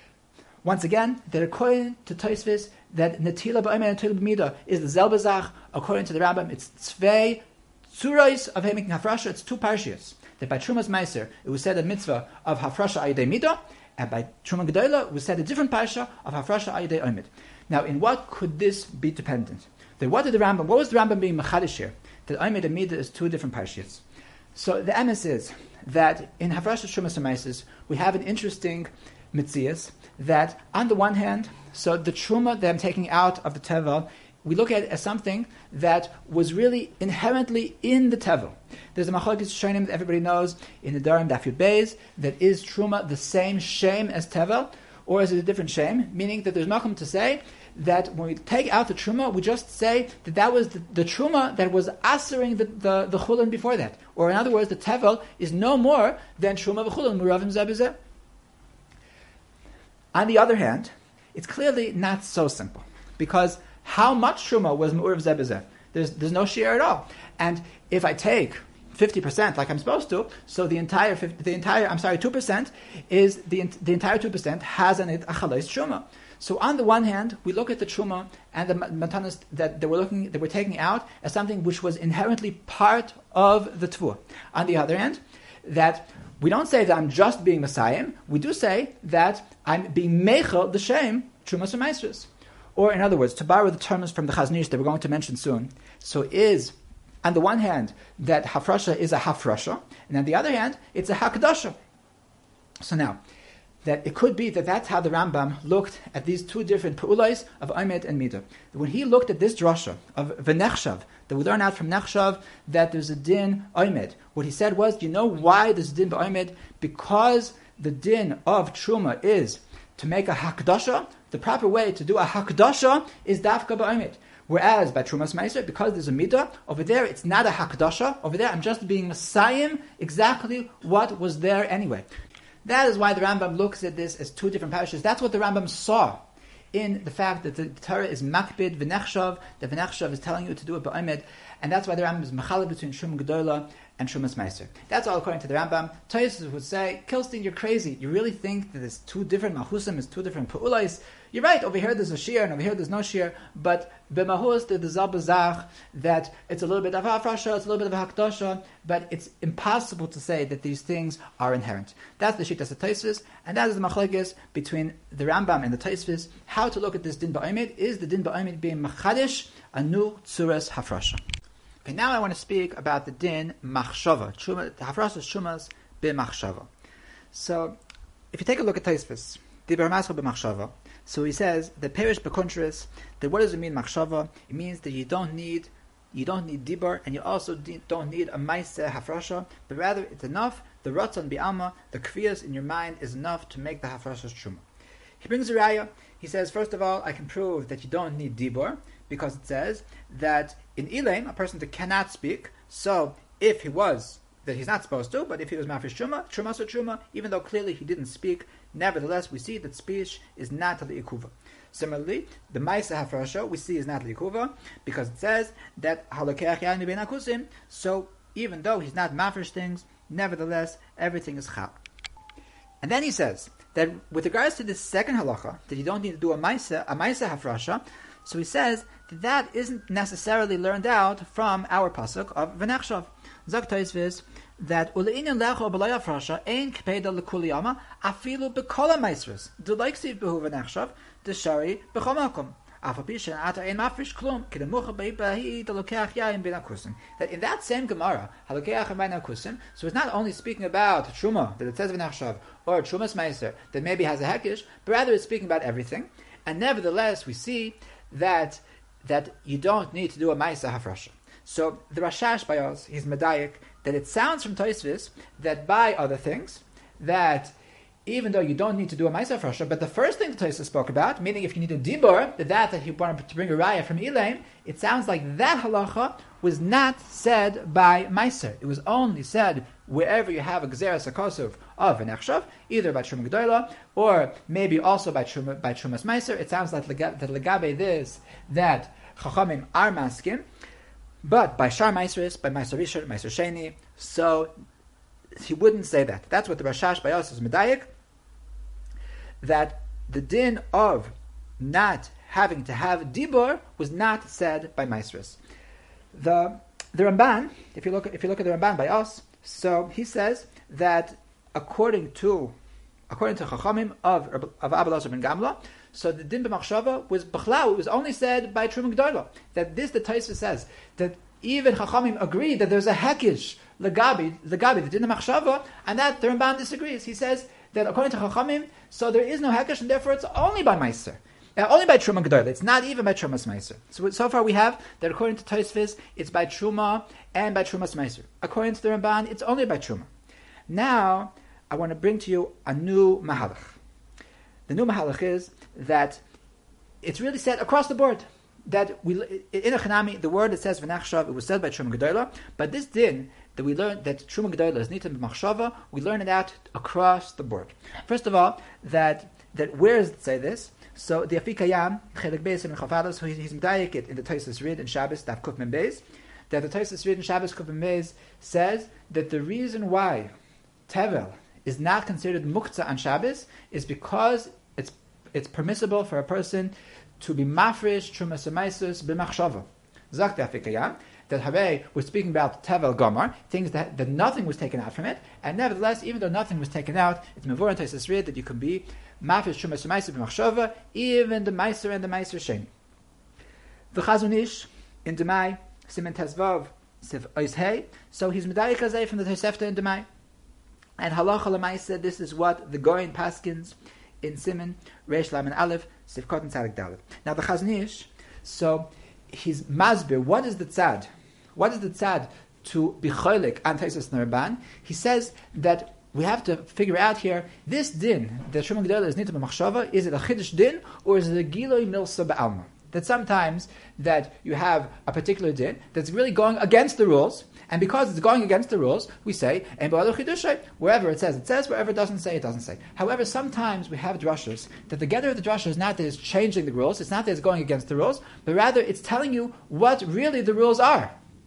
Once again, that according to Tosfos that netila ba'omed and netila b'midah is the zelbazach. According to the Rambam, it's tzvei tzurais of hemaking hafrasha. It's 2 parshias. That by Trumas Meiser, it was said a mitzvah of Hafrasha Ayidei Midah, and by Truma Gedola, it was said a different parsha of Hafrasha Ayidei Omed. Now, in what could this be dependent? What was the Rambam being mechadish here? That Omed and Midah is 2 different parshas. So the emes is that in Hafrasha Trumas Meiser, we have an interesting mitzias, that on the one hand, so the Truma that I'm taking out of the Tevel, we look at it as something that was really inherently in the Tevel. There's a machlokes shonim that everybody knows in the Darim Daf Yud Beis, that is Truma the same shame as Tevel, or is it a different shame? Meaning that there's makom to say that when we take out the Truma, we just say that was the Truma that was answering the Chulin before that. Or in other words, the Tevel is no more than Truma v'Chulin, Muravim Zebizeh. On the other hand, it's clearly not so simple, because how much Truma was Mu'urav Zebizeh? There's no share at all. And if I take 50% like I'm supposed to, so the entire 2% is the entire 2% has an achalais Truma. So on the one hand, we look at the Truma and the matanas that we're taking out as something which was inherently part of the Tvua. On the other hand, that we don't say that I'm just being Messiah, we do say that I'm being Mechel the shame Trumas Meisers. Or in other words, to borrow the terms from the Chazon Ish that we're going to mention soon, so is, on the one hand, that Hafrasha is a Hafrasha, and on the other hand, it's a Hakdasha. So now, that it could be that that's how the Rambam looked at these 2 different Pe'ulais of Omed and Midah. When he looked at this drasha of V'nechshav, that we learn out from Nechshav that there's a din Omed, what he said was, you know why there's a din Omed? Because the din of Truma is to make a Hakdasha. The proper way to do a Hakdasha is Dafka Ba'omed. Whereas by Trumas Meiser, because there's a midah, over there it's not a Hakdasha. Over there I'm just being Messiah exactly what was there anyway. That is why the Rambam looks at this as 2 different parashas. That's what the Rambam saw in the fact that the Torah is makbid v'nechshav, that v'nechshav is telling you to do it ba'omed, and that's why the Rambam is mechaleh between Shum Gedola and Trumas Meiser. That's all according to the Rambam. Tosfos would say, Kilstein, you're crazy. You really think that there's two different Machusim, it's two different Pa'ulais? You're right, over here there's a Shir, and over here there's no Shir, but B'mahus there's the Zabazach, that it's a little bit of Hafrasha, it's a little bit of Hakdasha, but it's impossible to say that these things are inherent. That's the Shittas of Tosfos, and that is the Machlekes between the Rambam and the Tosfos. How to look at this Din Ba'omid? Is the Din Ba'omid being Machadish, a new Tzuras Hafrasha? Okay, now I want to speak about the din machshava, the hafrasas shumas b'machshava. So, if you take a look at Tosfos, dibar mascha b'machshava, so he says the perish b'kontris. That what does it mean machshava? It means that you don't need dibar, and you also don't need a ma'aseh hafrasha, but rather it's enough. The ratzon bi'alma, the kviyas in your mind, is enough to make the hafrasas shuma. He brings a raya. He says, first of all, I can prove that you don't need dibar, because it says that in Elaim, a person that cannot speak, so if he was, that he's not supposed to, but if he was mafresh truma, even though clearly he didn't speak, nevertheless we see that speech is not li'ikuva. Similarly, the ma'aseh hafrasha we see is not li'ikuva, because it says that halakeach yani ben akusim, so even though he's not mafresh things, nevertheless everything is chal. And then he says that with regards to this second halacha, that you don't need to do a ma'aseh hafrasha, so he says that isn't necessarily learned out from our pasuk of V'nechshav. Zok Tosfos that uleinian lecho b'lo hafrasha ein kpeda l'kuli yama afilu b'kol ha'maisros d'loiksiv b'hu V'nechshav d'shari b'chol makom afapi she'ata ein mafrish klum k'demucha b'hi d'lokeach yayin ben akusim. That in that same Gemara halokeach ben akusim, so it's not only speaking about truma that it says V'nechshav or trumas meiser that maybe has a hekish, but rather it's speaking about everything. And nevertheless, we see that you don't need to do a ma'aseh hafrasha. So the Rashash by us, he's medayik, that it sounds from Tosfos that by other things, that even though you don't need to do a ma'aseh hafrasha, but the first thing the Tosfos spoke about, meaning if you need a dibur, that he wanted to bring a raya from Elaim, it sounds like that halacha was not said by ma'aser. It was only said wherever you have a gzeras hakosov of an echshav, either by Truma Gedola or maybe also by Trumas Meiser. It sounds like that legabe this that Chachamim are maskim, but by Shar Meiseris, by Meiser Rishon, Meiser Sheni, so he wouldn't say that. That's what the Rashash by us is medayik, that the din of not having to have dibur was not said by Meiseris. The Ramban, if you look at the Ramban by us, so he says that according to Chachamim of Abba Elazar ben Gamla, so the din b'machshava was b'chlau. It was only said by Truma Gedola. That this the Tosfos says that even Chachamim agree that there's a hekish legabi the din b'machshava, and that the Ramban disagrees. He says that according to Chachamim, so there is no hekish, and therefore it's only by Meiser. Only by Truma Gedola. It's not even by Trumas Meiser. So far we have that according to Tosfos, it's by Truma and by Trumas Meiser. According to the Ramban, it's only by Truma. Now, I want to bring to you a new mahalach. The new mahalach is that it's really said across the board that in a Chanami, the word that says V'nechshav, it was said by Truma Gedola, but this din that we learned that Truma Gedola is nitan b'machshava, we learn it out across the board. First of all, that where does it say this? So the Afikayam, Chelik Beis and Chavados, who he's medayik it in the Tosfos Rid and Shabbos, Daf Kuf Mem Beis, that the Tosfos Rid and Shabbos Kuf Mem Beis says that the reason why Tevel is not considered muktzah on Shabbos is because it's permissible for a person to be mafresh trumas meisus b'machshava. Zak the Afikayam, that Harei was speaking about Tevel Gomar, things that nothing was taken out from it, and nevertheless, even though nothing was taken out, it's Mevor and Tosfos Rid that you can be mafresh trumas meisus b'machshava, even the meiser and the meiser sheni. The Chazon Ish in Demai Simen Tezvav Siv Ois Hey, so he's medayik azay from the Tosefta in Demai, and halacha l'maisa. This is what the Goyin paskins in Simen Reish Lamed Aleph Siv Koten Tzadik Dalet. Now the Chazon Ish, so he's masbir. What is the tzad? What is the tzad to be cholik on Tosfos Ramban? He says that we have to figure out here this din that Truma Gedola is nitan b'machshava. Is it a chiddush din or is it a giloi milsa ba'alma? That sometimes that you have a particular din that's really going against the rules, and because it's going against the rules, we say ein ba'alu chidushay. Wherever it says, wherever it doesn't say, it doesn't say. However, sometimes we have drashas that the gather of the drasha is not that it's changing the rules, it's not that it's going against the rules, but rather it's telling you what really the rules are.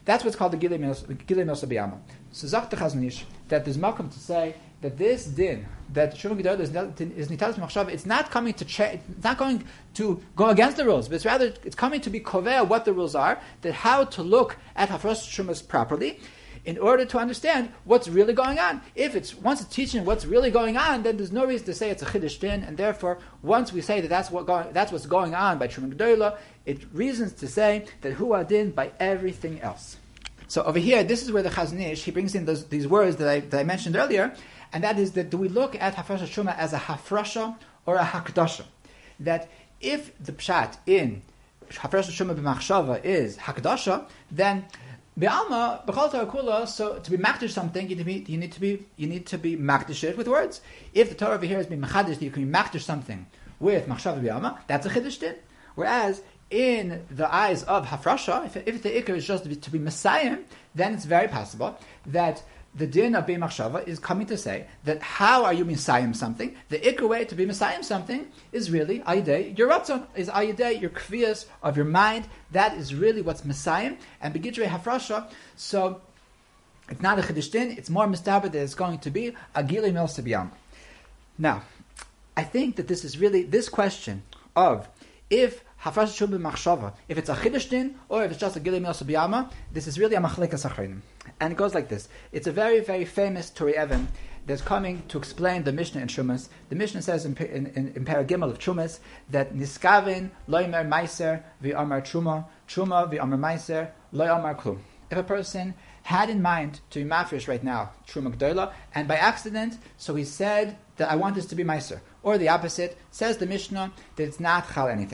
That's what's called the Gilei Milsa B'Yama. So Zach the Chazon Ish, that there's makom to say that this din, that Truma Gedola is Nitalis Machshava, it's not coming to change, it's not going to go against the rules, but it's rather, it's coming to be kovea what the rules are, that how to look at Hafras Shumas properly, in order to understand what's really going on. Once it's teaching what's really going on, then there's no reason to say it's a Chiddush din, and therefore, once we say that that's what's going on by Truma Gedola, it reasons to say that Hu Adin by everything else. So over here, this is where the Chazon Ish, he brings in these words that I mentioned earlier, and that is that do we look at Hafrasha Shuma as a Hafrasha or a Hakdasha? That if the Pshat in Hafrasha Shuma b'machshava is Hakdasha, then Be'alma, B'chol Torah Kula, so to be makdish something, you need to be makdish it with words. If the Torah over here is being machadish, you can be makdish something with machshava Be'alma, that's a Chiddush din. Whereas in the eyes of Hafrasha, if the Iker is just to be Messiah, then it's very possible that the din of being Machshava is coming to say that how are you Messiah something? The Iker way to be Messiah something is really Ayidei, your Ratzon, is Ayidei, your Kviyas of your mind. That is really what's Messiah. And Begidrei Hafrasha, so it's not a Chiddush din, it's more Mistaber that it's going to be a Gilei Milsa B'Yama. Now, I think that this is really, this question of if Hafras Shuma Machshava, if it's a Chiddush din or if it's just a Gilei Milsa B'Yama, this is really a Machlekas Achronim. And it goes like this. It's a very, very famous Turei Even that's coming to explain the Mishnah in Shumas. The Mishnah says in Perek Gimel of Shumas that Niskavin loymer meiser v'amar truma v'amar meiser loyamar klum. If a person had in mind to be mafresh right now, Truma Gdoila, and by accident, so he said that I want this to be meiser. Or the opposite, says the Mishnah that it's not chal anything.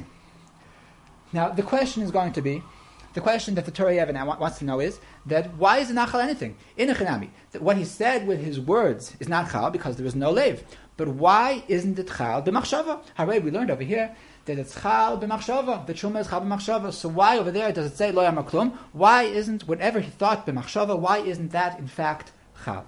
Now, the question is going to be, the question that the Turei Even wants to know is that why is it not chal anything? In a chinami, that what he said with his words is not chal because there is no leiv. But why isn't it chal b'machshava? Hooray, we learned over here that it's chal b'machshava. The Truma is chal b'machshava. So why over there does it say lo yamar klum? Why isn't, whenever he thought b'machshava, why isn't that in fact chal?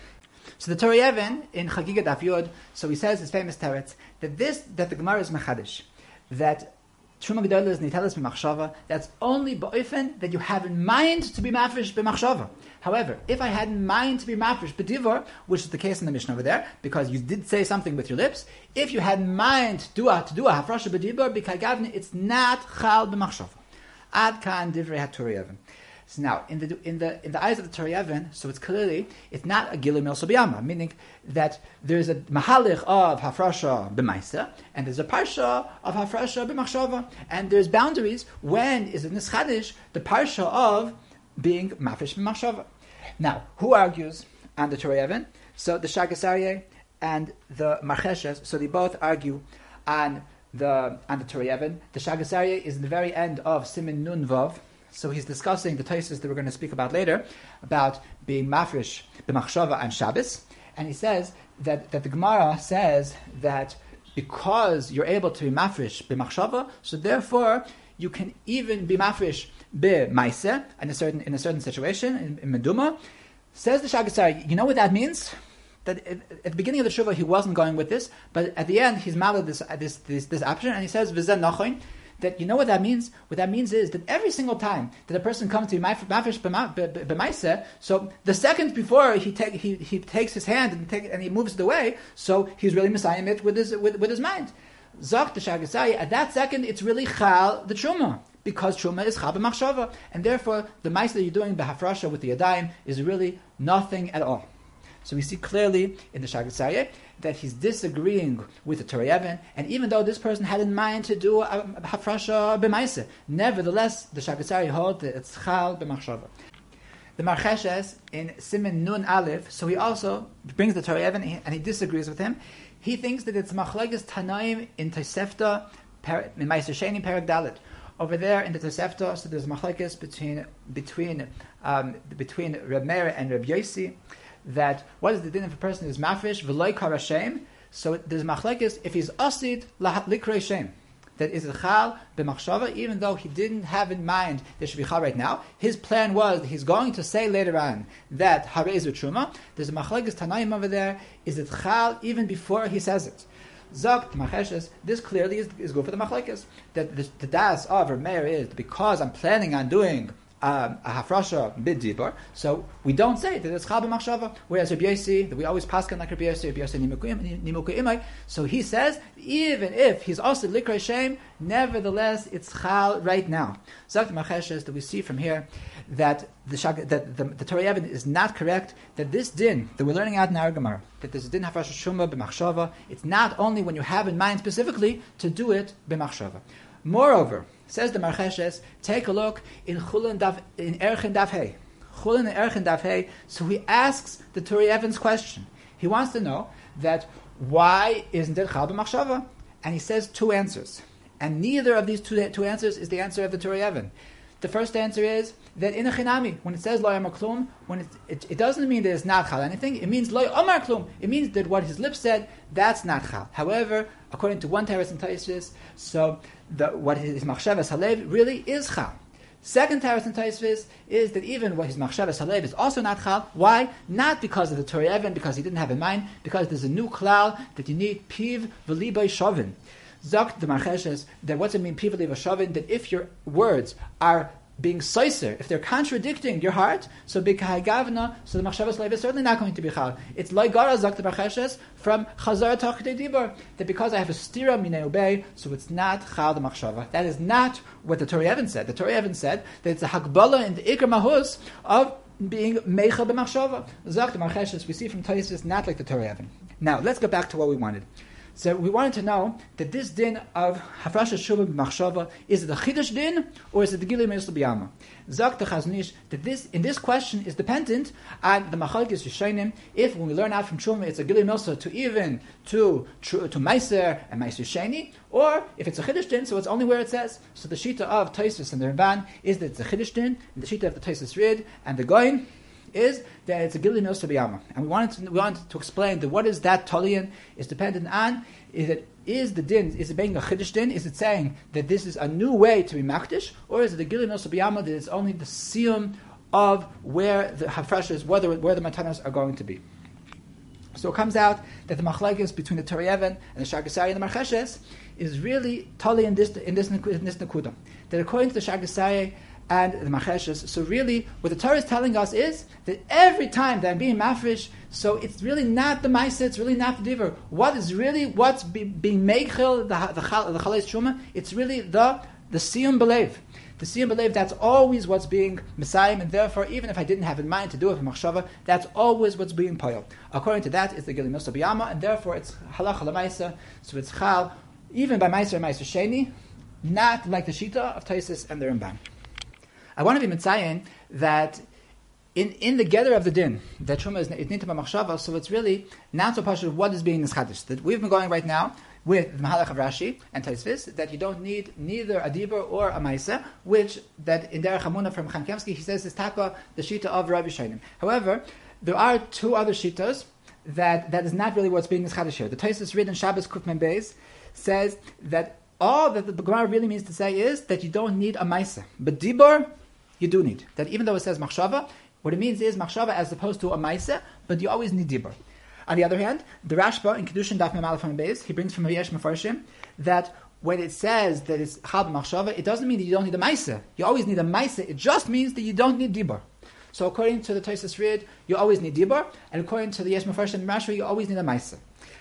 So the Turei Even in Chagiga Daf Yud, so he says his famous teretz that the Gemara is mechadish, that Truma Gedola is nitelis b'machshava. That's only b'oifen that you have in mind to be mafresh b'machshava. However, if I had in mind to be mafresh b'divor, which is the case in the Mishnah over there, because you did say something with your lips, if you had in mind to do a hafrasha b'divor b'kagavni, it's not chal b'machshava. Ad kan divrei haTurei Even. So now, in the eyes of the Turei Even, so it's not a Gilei Milsa B'Yama, meaning that there's a mahalich of hafrasha b'maisa, and there's a parsha of hafrasha b'machshava, and there's boundaries when is it nischadish the parsha of being mafresh b'machshava. Now, who argues on the Turei Even? So the Shagas Aryeh and the Marcheshes, so they both argue on the Turei Even. The Shagas Aryeh is in the very end of Simin Nun Vav. So he's discussing the Tosfos that we're going to speak about later, about being mafresh b'machshava on Shabbos. And he says that the Gemara says that because you're able to be mafresh b'machshava, so therefore you can even be mafresh b'maiseh in a certain situation, in Meduma. Says the Shagas Aryeh, you know what that means? That at the beginning of the Shuvah he wasn't going with this, but at the end he's malad this option, and he says v'zeh nachon. That you know what that means? What that means is that every single time that a person comes to be mafresh b'maiseh, so the second before he takes his hand and he moves it away, so he's really messiahing it with his mind. Zok the Shagas Aryeh, at that second it's really chal the truma, because truma is chal b'machshava, and therefore the maiseh that you're doing b'hafrasha with the yadayim is really nothing at all. So we see clearly in the Shagas Aryeh that he's disagreeing with the Turei Even, and even though this person had in mind to do a hafrasha b'maiseh, nevertheless the Shagas Aryeh holds that it's chal b'machshava. The Marcheshes in Simin Nun Aleph, so he also brings the Turei Even and he disagrees with him. He thinks that it's machleges Tanaim in Tosefta in Meiser Sheni Perek Dalet. Over there in the Tosefta, so there's machleges between Reb Meir and Reb Yossi, that what is the din if a person is mafresh v'loy kara shem? So there's machlekes if he's asid likrei shem, that is a chal b'machshava, even though he didn't have in mind there should be chal right now. His plan was he's going to say later on that harei is truma. There's a machlekes tanaim over there. Is it chal even before he says it? Zok Marcheshes, this clearly is good for the machlekes. That the das of Reb Meir is because I'm planning on doing a hafrasha bid-dibur, so we don't say that it's chal b'machshava, whereas Rabbi Yossi, that we always paskin like Rabbi Yossi nimukei imay, so he says, even if he's also likrei shem, nevertheless, it's chal right now. Zakt Marcheshes, that we see from here, that the Torah Yevon is not correct, that this din that we're learning out in our Gemara, that there's a din hafrasha shuma b'machshava, it's not only when you have in mind specifically to do it b'machshava. Moreover, says the Marcheshes, take a look in Chulin in Erchin Daf Hey. Chulin and Erchin Daf Hey, so he asks the Torah Yevon's question. He wants to know that why isn't it chal b'machshava? And he says two answers. And neither of these two answers is the answer of the Torah Yevon. The first answer is that in a chinami, when it says lo yamar klum, when it doesn't mean that it's not chal anything. It means lo yamar klum. It means that what his lips said, that's not chal. However, according to one teres and Taisvis, so what his machshavas halev really is chal. Second teres and Taisvis is that even what his machshavas halev is also not chal. Why? Not because of the Torah Yevon, because he didn't have in mind, because there's a new klal that you need piv v'libay shavin. Zakt the Marcheshes, that what's it mean, piv v'libay shavin? That if your words are being soiser, if they're contradicting your heart, so b'kahai gavna, so the machshavas halev is certainly not going to be chal. It's like gara zakt the Marcheshes from chazar tachdei dibur, that because I have a stira minei ubei, so it's not chal the machshava. That is not what the Torah Yevon said. The Torah Yevon said that it's a hakbala in the ikar mahus of being meicha b'machshava. Zakt the Marcheshes, we see from Taisvis, not like the Torah Yevon. Now let's go back to what we wanted. So we wanted to know that this din of hafrasha shuvah b'machshava, is it a chidush din or is it the gilui meisel b'yama? Zak the Chazon Ish that this in this question is dependent on the machalekes rishonim. If when we learn out from Truma it's a gilui meisel to even to meiser and meiser sheni, or if it's a chidush din, so it's only where it says. So the shita of Taisvis and the Ramban is that it's a chidush din, and the shita of the Taisvis Rid and the Goin is that it's a gilui meisel b'yama, and we wanted to explain that what is that talion is dependent on is it being a chiddush din? Is it saying that this is a new way to be makdish, or is it the gilui meisel b'yama that it's only the siyum of where the hafrashas, where the matanos are going to be? So it comes out that the machlekes between the Torah Yevon and the Shagasari and the Marcheshes is really tali in this nekuda. That according to the Shagasari and the Marcheshes, so really what the Torah is telling us is that every time that I'm being mafresh, so it's really not the ma'aseh, it's really not the diver. What's being meichel the chalais truma? It's really the siyum belev. The siyum belev, that's always what's being messiah, and therefore even if I didn't have in mind to do it for machshava, that's always what's being poyel. According to that, it's the gilui meisel b'yama, and therefore it's halacha l'ma'aseh, so it's chal even by ma'aser and ma'aser sheni, not like the shita of Taisis and the Ramban. I want to be mitzayin that in the gather of the din, that Truma is nitim b'machshava, so it's really not so pashut of what is being nischadish. That we've been going right now with the Mahalach of Rashi and Taisvis, that you don't need neither a dibur or a ma'aseh, which that in Derech Hamuna from Chaim Kemsky, he says is taka the shita of Rabbi Shainim. However, there are two other shitas that is not really what's being nischadish here. The Taisvis Rid and Shabbos Kuf Mem Beis says that all that the Gemara really means to say is that you don't need a ma'aseh, but dibur you do need. That even though it says machshava, what it means is machshava as opposed to a ma'aseh, but you always need dibur. On the other hand, the Rashba in Kedushin Daf Mem Aleph Amud Beis, he brings from Yesh Mefarshim that when it says that it's chal b'machshava, it doesn't mean that you don't need a ma'aseh. You always need a ma'aseh. It just means that you don't need dibur. So according to the Tosfos Rid, you always need dibur, and according to the Yesh Mefarshim and Rashba, you always need a ma'aseh.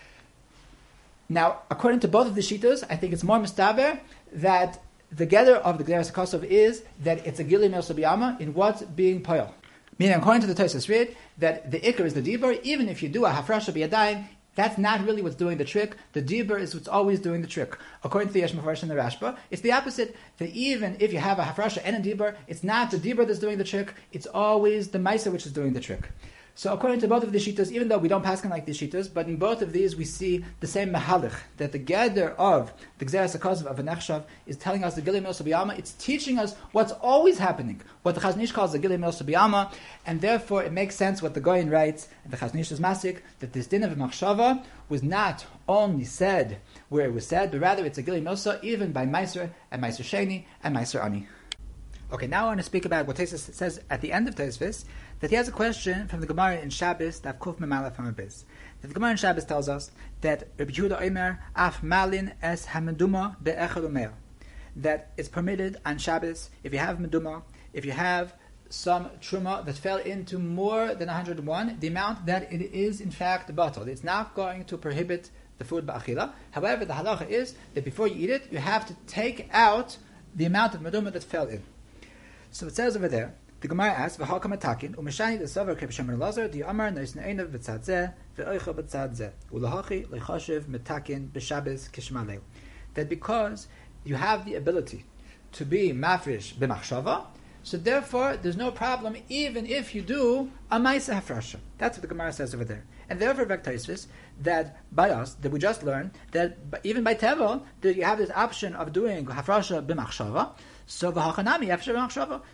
Now, according to both of the shitas, I think it's more mustaber that the gather of the Gzeras HaKosov is that it's a gilui meisel b'yama in what's being poyel. Meaning, according to the Tosfos Rid, that the ikar is the dibur. Even if you do a hafrasha b'yadayim, that's not really what's doing the trick. The dibur is what's always doing the trick. According to the Yesh Mefarshim and the Rashba, it's the opposite. That even if you have a hafrasha and a dibur, it's not the dibur that's doing the trick. It's always the ma'aseh which is doing the trick. So according to both of the shitas, even though we don't pass like these shitas, but in both of these we see the same mahalich, that the gather of the Gzeras HaKosov of a Nechshav is telling us the gilui meisel b'yama. It's teaching us what's always happening, what the Chazon Ish calls the gilui meisel b'yama, and therefore it makes sense what the Goyin writes, and the Chazon Ish is masik, that this din of machshava was not only said where it was said, but rather it's a gilui meisel even by Meiser and Meiser Sheni and Meiser Ani. Okay, now I want to speak about what Tosfos says at the end of Tosfos, that he has a question from the Gemara in Shabbos, Daf Kuf Mem Aleph Amud Beis. That the Gemara in Shabbos tells us that Rabbi Yehuda Omer af malin es hameduma be'echad umeir, that it's permitted on Shabbos, if you have meduma, if you have some truma that fell into more than 101, the amount that it is in fact bottled. It's not going to prohibit the food ba'achila. However, the halacha is that before you eat it, you have to take out the amount of meduma that fell in. So it says over there, the Gemara asks, "V'halkam atakin u'meshani desavar k'b'shemer lazar di amar noisne einav b'tzad zeh v'oicha b'tzad zeh u'lahachi leichashiv metakin b'shabes kishmalei." That because you have the ability to be mafresh b'machshava, so therefore there's no problem even if you do a ma'aseh hafrasha. That's what the Gemara says over there. And therefore, Vektaisvis, that by us, that we just learned, that even by Tevel, that you have this option of doing hafrasha b'machshava, so v'hachanami hafrasha b'machshava.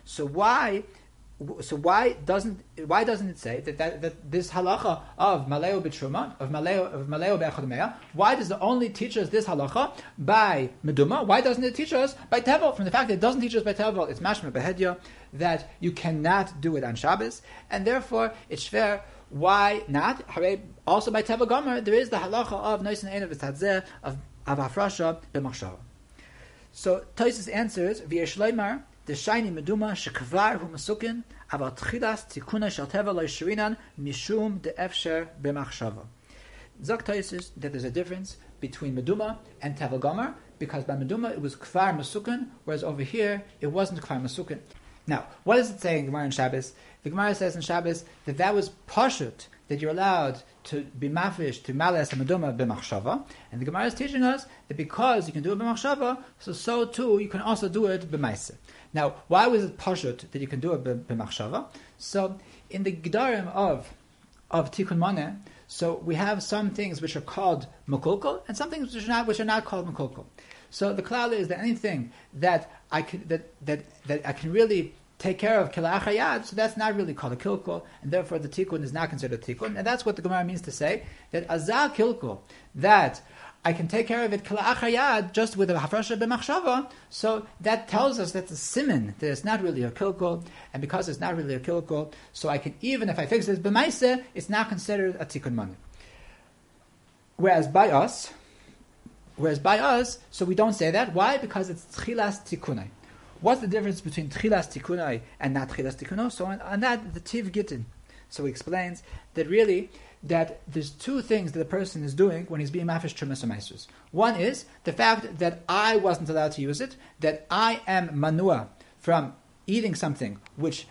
So why doesn't it say that this halacha of maleo b'truma, of maleo be'echad, why does it only teach us this halacha by meduma? Why doesn't it teach us by tevel? From the fact that it doesn't teach us by tevel, it's mashma behedya that you cannot do it on Shabbos, and therefore it's fair. Why not? Also by tevel gomer, there is the halacha of noisen einav v'tzadzeh of hafrasha b'machshava. So Tosfos answers via shleimar. The shiny meduma shekvar hu masukin aval tchilas tikuna shel tevel lo yishrinan mishum de efsher b'machshava. Zok Tosfos that there's a difference between meduma and tevel gomer, because by meduma it was kvar masukin, whereas over here it wasn't kvar masukin. Now, what does it say in Gemara in Shabbos? The Gemara says in Shabbos that was pashut, that you're allowed to be mafresh to males and meduma b'machshava, and the Gemara is teaching us that because you can do it b'machshava, so too you can also do it b'maaseh. Now, why was it pashut that you can do it b'machshava? So, in the gedarim of tikkun maneh, so we have some things which are called mekulkul and some things which are not called mekulkul. So the klal is that anything that I can really take care of kilachayad, so that's not really called a kilkul, and therefore the tikkun is not considered a tikkun, and that's what the Gemara means to say that azah kilkul, that I can take care of it kilachayad just with a hafrasha b'machshava. So that tells us that's a siman that it's not really a kilkul, and because it's not really a kilkul, so I can, even if I fix it b'maaseh, it's not considered a tikkun maneh. Whereas by us, so we don't say that. Why? Because it's tchilas tikkunai. What's the difference between tchilas tikkunai and not tchilas tikkunai? So on that, the Tiv Gittin. So he explains that really, that there's two things that a person is doing when he's being mafresh trumas or maasros. One is the fact that I wasn't allowed to use it, that I am manua from eating something which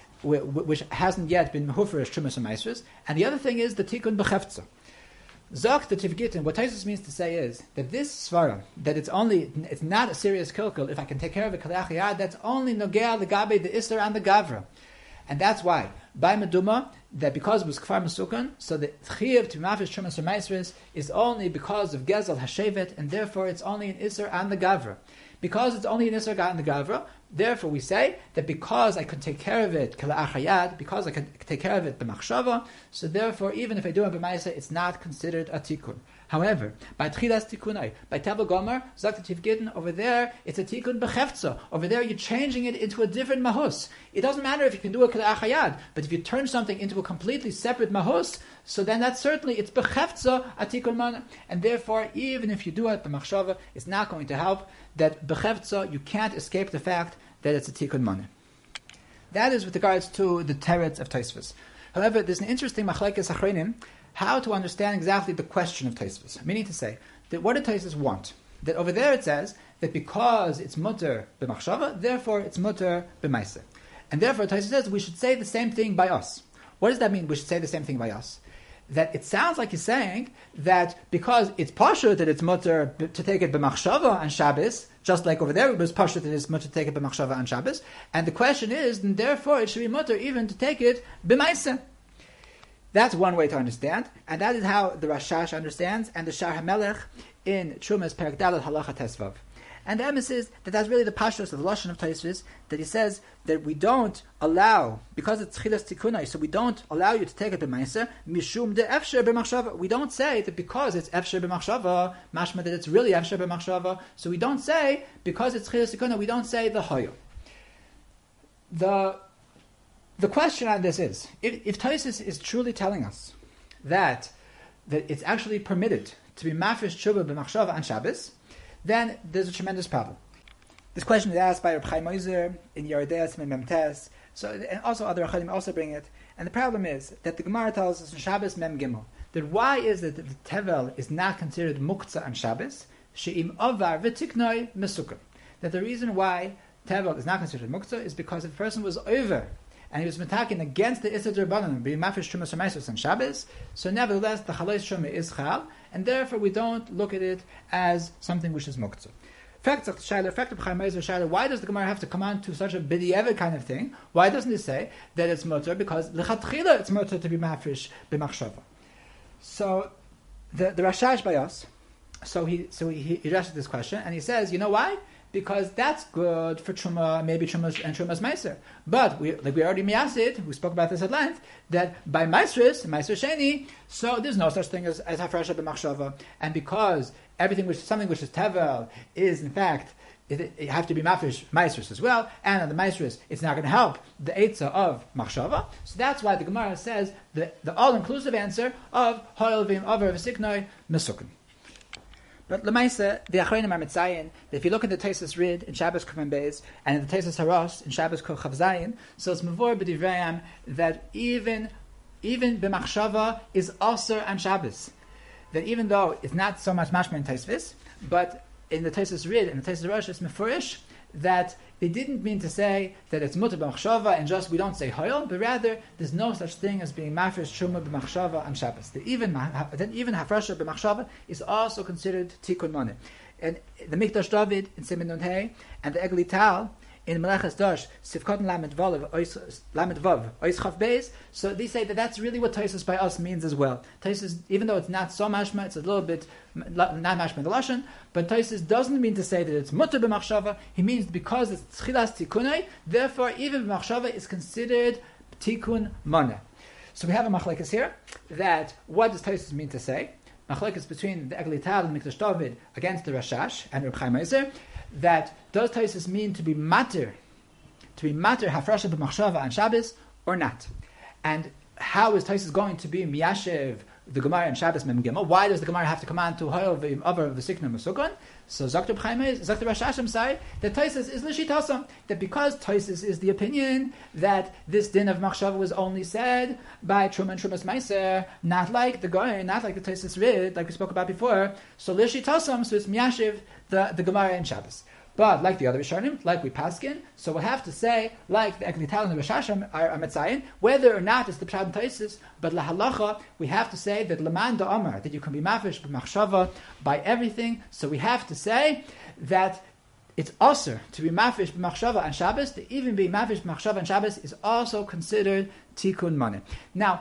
hasn't yet been mehufresh trumas or maasros, and the other thing is the tikkun b'chefza. Zok the Tiv Gittin, what Tosfos means to say is that this svara, that it's not a serious kilkul, if I can take care of it kalachiyad, that's only nogea legabe the isser and the gavra. And that's why, by meduma, that because it was kfar mesukan, so the chiyuv to mafresh trumas or maasros is only because of gezel hashevet, and therefore it's only an isser and the gavra. Because it's only an isser and the gavra, therefore we say that because I can take care of it kala'achayad, because I can take care of it b'machshava, so therefore even if I do it b'maaseh, it's not considered a tikkun. However, by tchilas tikkunai, by tevel gomer, zok the Tiv Gittin, over there it's a tikkun b'chefza. Over there you're changing it into a different mahus. It doesn't matter if you can do it kala'achayad, but if you turn something into a completely separate mahus, so then that's certainly, it's b'chefza a tikkun maneh, and therefore even if you do it b'machshava, it's not going to help. That b'chefza, you can't escape the fact that it's a tikkun maneh. That is with regards to the teretz of Tosfos. However, there's an interesting machlekes achronim how to understand exactly the question of Tosfos. Meaning to say that what did Tosfos want? That over there it says that because it's mutter b'machshava, therefore it's mutter b'maaseh, and therefore Tosfos says we should say the same thing by us. What does that mean? We should say the same thing by us. That it sounds like he's saying that because it's pashut that it's mutter to take it b'machshava on Shabbos, just like over there it was pashut that it's mutter to take it b'machshava on Shabbos, and the question is, and therefore it should be mutter even to take it b'maaseh. That's one way to understand, and that is how the Rashash understands, and the Shar HaMelech in Trumas Perek Dalet Halacha Tesvav. And the emes is that that's really the pashtus of the lashon of Tosfos, that he says that we don't allow, because it's tchilas tikkunai, so we don't allow you to take it b'maaseh mishum de efsher b'machshava. We don't say that because it's efsher b'machshava, mashma that it's really efsher b'machshava. So we don't say because it's tchilas tikkunai. We don't say the hoyo. The question on this is, if Tosfos is truly telling us that it's actually permitted to be mafresh tshuva b'machshava on Shabbos, then there's a tremendous problem. This question is asked by Reb Chaim Oizer in Yeridei Siman Mem Tes. So, and also other Achadim also bring it. And the problem is that the Gemara tells us in Shabbos Mem Gimel that why is it that the Tevel is not considered Muktzah on Shabbos? She'im Avar v'tiknoi Mesukah. That the reason why Tevel is not considered Muktzah is because if the person was over and he was metakin against the Issa D'Rabbanan, being mafish Trumas Ramaisos on Shabbos, so nevertheless the Chalais Shuma is Chal, and therefore we don't look at it as something which is Muktzah. Why does the Gemara have to come on to such a b'di'evet kind of thing? Why doesn't it say that it's mutter? Because l'chatchila it's mutter to be mafresh b'machshava. So the Rashash by us, so he addresses this question and he says, you know why? Because that's good for Truma, maybe Trumas and Trumas Meiser. But we already miyasid, we spoke about this at length, that by Meiser Sheni, so there's no such thing as Hafresha b'machshava. And because something which is Tevel is in fact, it have to be Mafresh Meisers as well, and on the Meisers it's not going to help the Eitzah of Machshava. So that's why the Gemara says the all-inclusive answer of Hoyel v'im Avar v'siknoi Mesukin. But Lemaisa, the Achronim are mitzayin that if you look at the Teisus Rid in Shabbos Kuvan Beis and in the Teisus Haros in Shabbos Kol Chav Zayin, so it's Mavor b'divrayam that even b'machshava is also on Shabbos. That even though it's not so much mashma in Teisvis, but in the Teisus Rid and the Teisus Haros it's mefurish that they didn't mean to say that it's mutter b'machshava and just we don't say hoyel, but rather there's no such thing as being mafresh truma b'machshava on Shabbos. That even hafresha b'machshava is also considered tikkun moneh. And the Mikdash David in Siman Nun Hey and the Egli Tal in Meleches Dosh Sivkot Lamed Vav Ois Chav Beis. So they say that that's really what Taisus by us means as well. Taisus, even though it's not so mashma, it's a little bit not mashma the lashon, but Taisus doesn't mean to say that it's mutter b'machshava. He means because it's tchilas tikkunai, therefore even b'machshava is considered tikkun moneh. So we have a machlekes here that what does Taisus mean to say? Machlekes between the Egli Tal and Mikdash David against the Rashash and Reb Chaim Oizer. That does Taisus mean to be matter hafresha b'machshava on Shabbos or not? And how is Taisus going to be miyashev the Gemara on Shabbos Mem Gimel? Why does the Gemara have to come on to hoyel v'im avar v'sikna mesukon? So Zakter B'chaim Zakter Rashashim say that Taisus is l'shitasam, that because Taisus is the opinion that this din of machshava was only said by Truma and Trumas Meiser, not like the Goy, not like the Taisus Rid, like we spoke about before. So l'shitasam, so it's miyashev the Gemara in Shabbos. But like the other Rishonim, like we paskin, so we'll have to say, like the Egli Tal and the Rashashim are Metzayin, whether or not it's the Pshat and Taisus, but lahalacha, we have to say that Laman da Amar, that you can be mafish b'machshava by everything. So we have to say that it's also to be mafish b'machshava on Shabbos, to even be mafish b'machshava on Shabbos is also considered tikkun moneh. Now,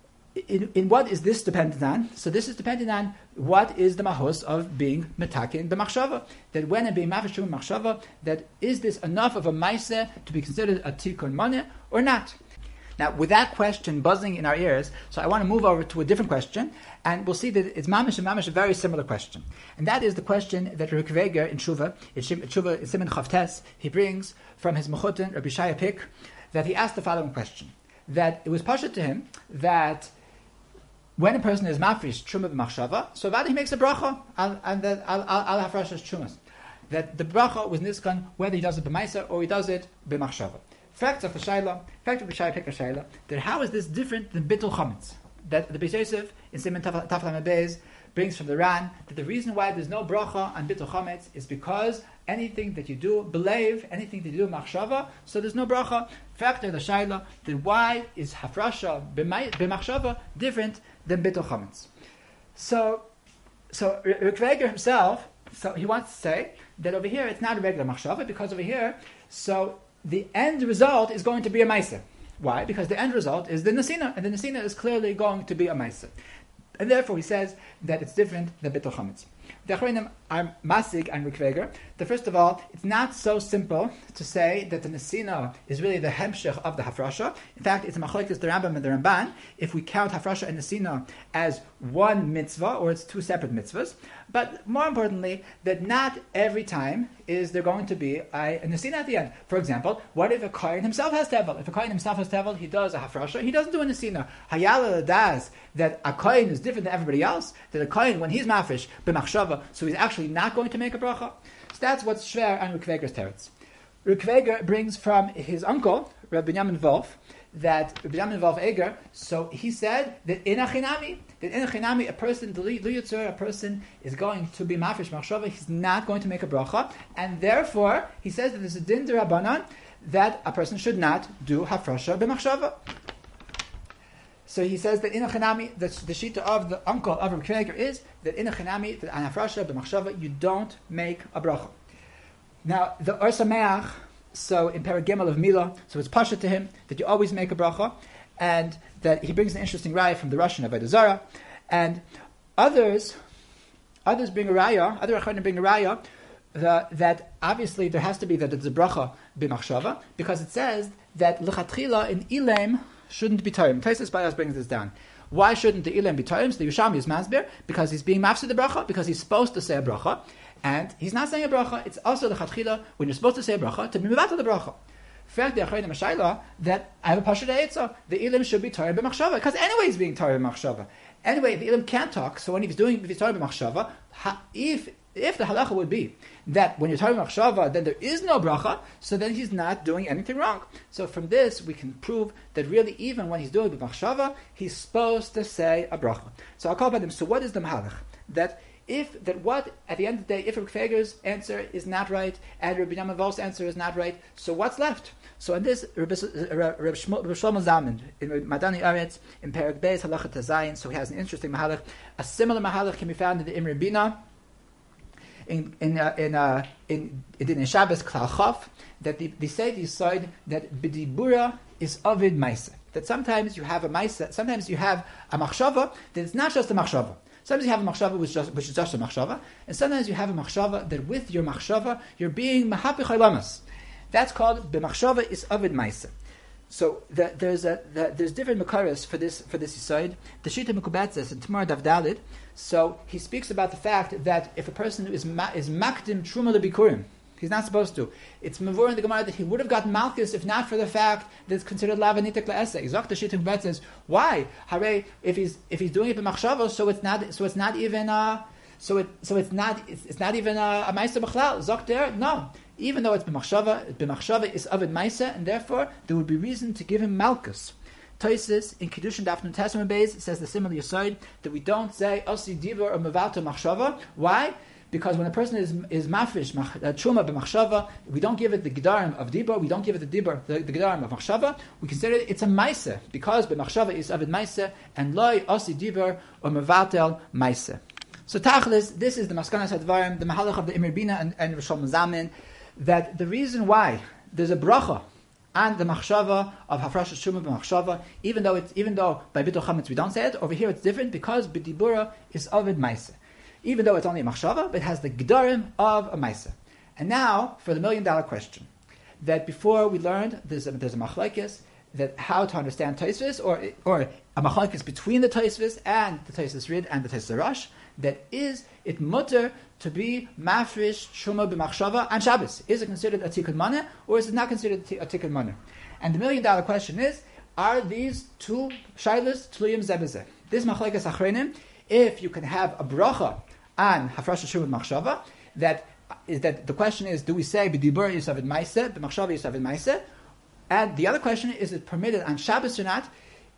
in what is this dependent on? So this is dependent on what is the mahus of being metakin b'machshava. That when it being mafish b'machshava, that is this enough of a maaseh to be considered a tikkun moneh or not? Now, with that question buzzing in our ears, so I want to move over to a different question, and we'll see that it's mamish and mamish a very similar question, and that is the question that Rabbi Kveger in Tshuva, in Siman Chavtes, he brings from his mechutin Rabbi Shaya Pik, that he asked the following question: that it was pashut to him that when a person is mafresh truma b'machshava, so that he makes a bracha and that al hafrashas trumas, that the bracha was niskan whether he does it b'maiser or he does it b'machshava. Fact of the Shaila, that how is this different than bittul chametz? That the Beis Yosef in Siman Taflam Beis brings from the Ran that the reason why there's no bracha on bittul chametz is because anything that you do believe, anything that you do machshava, so there's no bracha. Fact of the Shaila, that why is hafrasha b'machshava different than bittul chametz? So Rikveger himself, so he wants to say that over here it's not a regular machshava because over here, so the end result is going to be a maaseh. Why? Because the end result is the nesina, and the nesina is clearly going to be a maaseh. And therefore he says that it's different than bittul chametz. The Achronim are masig and Rikveger. That first of all, it's not so simple to say that the nesina is really the hemshech of the hafrasha. In fact, it's a machlokes the Rambam and the Ramban if we count hafrasha and nesina as one mitzvah or it's two separate mitzvahs. But more importantly, that not every time is there going to be a nesina at the end. For example, what if a kohen himself has tevel? If a kohen himself has tevel, he does a hafrasha, he doesn't do a nesina. Hayala das that a kohen is different than everybody else. That a kohen, when he's mafish b'machshava, so he's actually not going to make a bracha. So that's what's shver on Rukveger's teretz. Rukveger brings from his uncle, Rabbi Binyamin Wolf, that Rabbi Binyamin Wolf Eger, so he said that in a chinami, a person is going to be mafresh machshava, he's not going to make a bracha, and therefore he says that there's a din derabanan that a person should not do hafrasha b'machshava. So he says that in a chinami, the shita of the uncle of Rabbi Kveger is that in a chinami, that an hafrasha b'machshava, you don't make a bracha. Now the Or Sameach, so in Perek Gimel of Mila, so it's pasha to him that you always make a bracha, and that he brings an interesting raya from the Russian Avodah Zarah, and others bring a raya, other Acharonim bring a raya, that obviously there has to be that it's a bracha b'machshava, because it says that lechatchila in Ilem shouldn't be Tarim. Taisus Bayas brings this down. Why shouldn't the Ilem be Tarim? So the Yerushalmi is masbir, because he's being mafsid the bracha, because he's supposed to say a bracha, and he's not saying a bracha. It's also the lechatchila when you're supposed to say a bracha to be mevatel the bracha. In fact, the Acharonim Mashayla that I have a pasha de'etzah, the Ilem should be Tarim b'machshava, because anyway he's being Tarim b'machshava. Anyway, the Ilm can't talk, so when he's Tarim b'machshava, if the halacha would be that when you're Tarim b'machshava, then there is no bracha, so then he's not doing anything wrong. So from this, we can prove that really even when he's doing b'machshava, he's supposed to say a bracha. So I'll call about him. So what is the mahalach? At the end of the day, if Rabbi Kveger's answer is not right, and Rabbi Binyamin Wolf's answer is not right, so what's left? So in this, Rabbi Shlomo Zalman, in Madani Aretz, in Perek Beis, Halacha Tazayin, so he has an interesting mahalach. A similar mahalach can be found in the Imre Bina, in Shabbos Klal Chaf, that they say decide that B'dibura is Ovid Maisa. That sometimes you have a Maisa, sometimes you have a machshava, that it's not just a machshava. Sometimes you have a machshava which is just a machshava, and sometimes you have a machshava that with your machshava you're being mahapich halamas. That's called b'machshava is avid ma'isa. So there's different makaras for this yisoid. The Shita Mekubatzes in Tamar Daf Dalid. So he speaks about the fact that if a person is makdim truma lebikurim, he's not supposed to. It's mavur in the Gemara that he would have gotten malchus if not for the fact that it's considered lavanitik la'eseh. Zok the Shita Mekubatzes says, why? Hare, if he's doing it b'machshava, so it's not even a ma'isa b'chlal. Zok there, no. Even though it's b'machshava is avid ma'isa, and therefore there would be reason to give him malchus. Toises in Kiddushin Daf Nun Testament base says the similar yisoid that we don't say osi dibur or mevato machshava. Why? Because when a person is mafresh truma b'machshava, we don't give it the gedarim of dibur, we don't give it the gedarim of machshava. We consider it's a ma'isa because b'machshava is avid ma'isa and loy osi dibur or mevatel ma'isa. So Tachlis, this is the Maskanas Hadvarim, the Mahalach of the Imre Bina and Rosh Mazamin, that the reason why there's a bracha on the machshava of hafrashat truma b'machshava, even though by bittul chametz we don't say it, over here it's different because b'dibura is ovid ma'isa. Even though it's only a machshava, but it has the gedarim of a ma'isa. And now for the $1 million question, that before we learned there's a machlokes that how to understand Tosfos or a machlokes between the Tosfos and the Tosfos Rid and the Tosfos Rosh, that is it mutter to be mafresh truma b'machshava on Shabbos. Is it considered a tikkun maneh or is it not considered a tikkun maneh? And the $1 million question is: are these two shaylos tluyim zebezeh? This machlekes achrenim, if you can have a bracha on hafrashat truma b'machshava, that the question is: do we say b'dibur yisavid ma'aseh, b'machshava yisavid ma'aseh? And the other question is it permitted on Shabbos or not?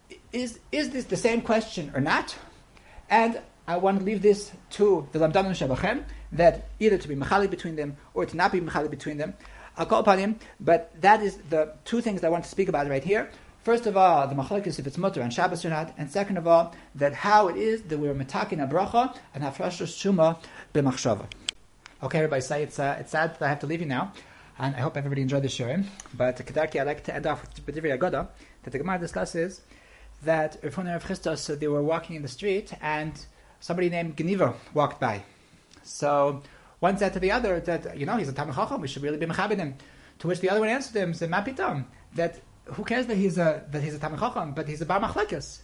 Is this the same question or not? And I want to leave this to the Lamdanim Shabachem, that either to be mechalik between them or to not be mechalik between them. I'll call upon him, but that is the two things I want to speak about right here. First of all, the machlokes is if it's mutter on Shabbos or not, and second of all, that how it is that we're metaking a bracha and hafrashos truma b'machshava. Okay, everybody, say it's sad that I have to leave you now, and I hope everybody enjoyed the shirim. But Kedarki, I'd like to end off with B'divrei Agoda that the Gemara discusses that Rav Huna and Rav Chistos, they were walking in the street and somebody named Geniva walked by. So one said to the other that, he's a Talmid Chacham, we should really be mechabed him. To which the other one answered him, said, Mapitam, that who cares that he's a Talmid Chacham, but he's a Bar Machlekes.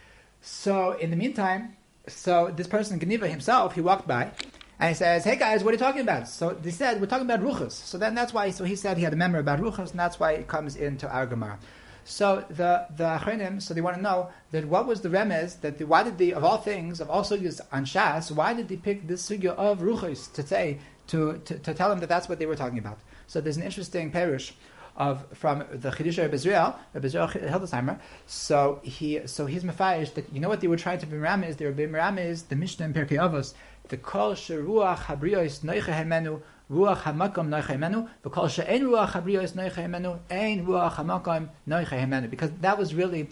So in the meantime, this person, Geniva himself, he walked by and he says, hey guys, what are you talking about? So they said, we're talking about Ruchas. So then that's why, he said he had a memory about Ruchas, and that's why it comes into our Gemara. So the Achrenim, so they want to know that what was the remez, why did they, of all things, of all sugyas on Shas, why did they pick this sugya of Ruchos to say to tell him that that's what they were talking about. So there's an interesting perush from the Chidush Reb Israel Hildesheimer. So he's mefayish that you know what they were trying to be meram is, they were being meram is the Mishnah in Pirkei Avos, the kol sheruach habriyos noiche hemenu ruach hamakom noiche hemenu, the kol she'en ruach habriyos noiche hemenu ein ruach hamakom noiche hemenu, because that was really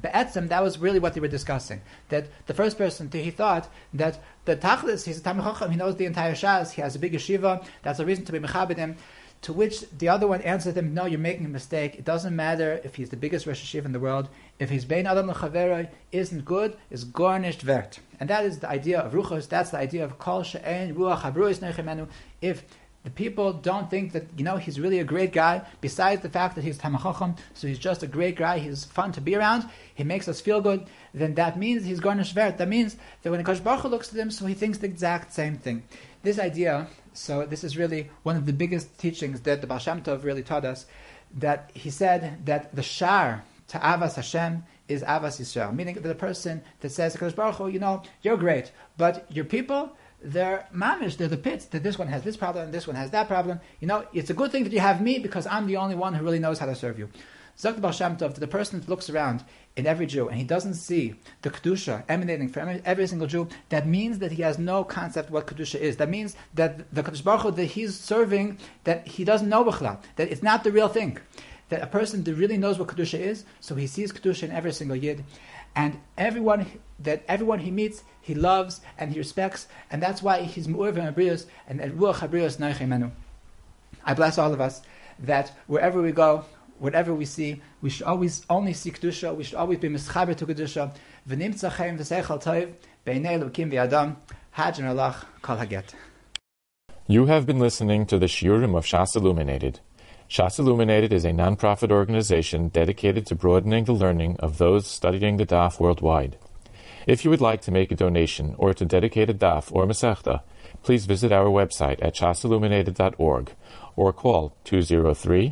what they were discussing. That the first person, he thought that the Tachlis, he's a Talmid Chacham, he knows the entire Shas, he has a big yeshiva, that's a reason to be mechabed him. To which the other one answered him, no, you're making a mistake. It doesn't matter if he's the biggest Rosh Hashiva in the world. If his Bein Adam L'Chaveroi isn't good, is garnished vert. And that is the idea of Ruchos, that's the idea of Kol She'en Ruach Habruis Nechemenu. If the people don't think that, he's really a great guy, besides the fact that he's Talmid Chacham, so he's just a great guy, he's fun to be around, he makes us feel good, then that means he's garnished vert. That means that when Akash Baruch Hu looks at him, so he thinks the exact same thing. This idea, so this is really one of the biggest teachings that the Baal Shem Tov really taught us, that he said that the shar to Avas Hashem is Avas Yisrael, meaning that the person that says, Akash Baruch Hu, you're great, but your people, they're mamish, they're the pits, that this one has this problem and this one has that problem. It's a good thing that you have me because I'm the only one who really knows how to serve you. Zok the Baal Shem Tov, that the person that looks around in every Jew and he doesn't see the Kedusha emanating from every single Jew, that means that he has no concept what Kedusha is. That means that the Kadosh Baruch Hu that he's serving, that he doesn't know B'chlal, that it's not the real thing. That a person that really knows what Kedusha is, so he sees Kedusha in every single Yid. And everyone he meets, he loves and he respects, and that's why he's Mu'ur v'Mabrius and Ruach HaBrius Noiche Menu. I bless all of us that wherever we go, whatever we see, we should always only see Kedusha, we should always be mischaber to Kedusha. V'nimtza chaim v'seichel tov, b'nei Elokim v'yadam, Hajj and Allah, Kol Haget. You have been listening to the Shiurim of Shas Illuminated. Shas Illuminated is a non-profit organization dedicated to broadening the learning of those studying the Daf worldwide. If you would like to make a donation or to dedicate a Daf or Masechta, please visit our website at shasilluminated.org or call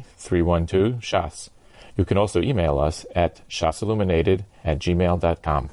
203-312-SHAS. You can also email us at shasilluminated@gmail.com.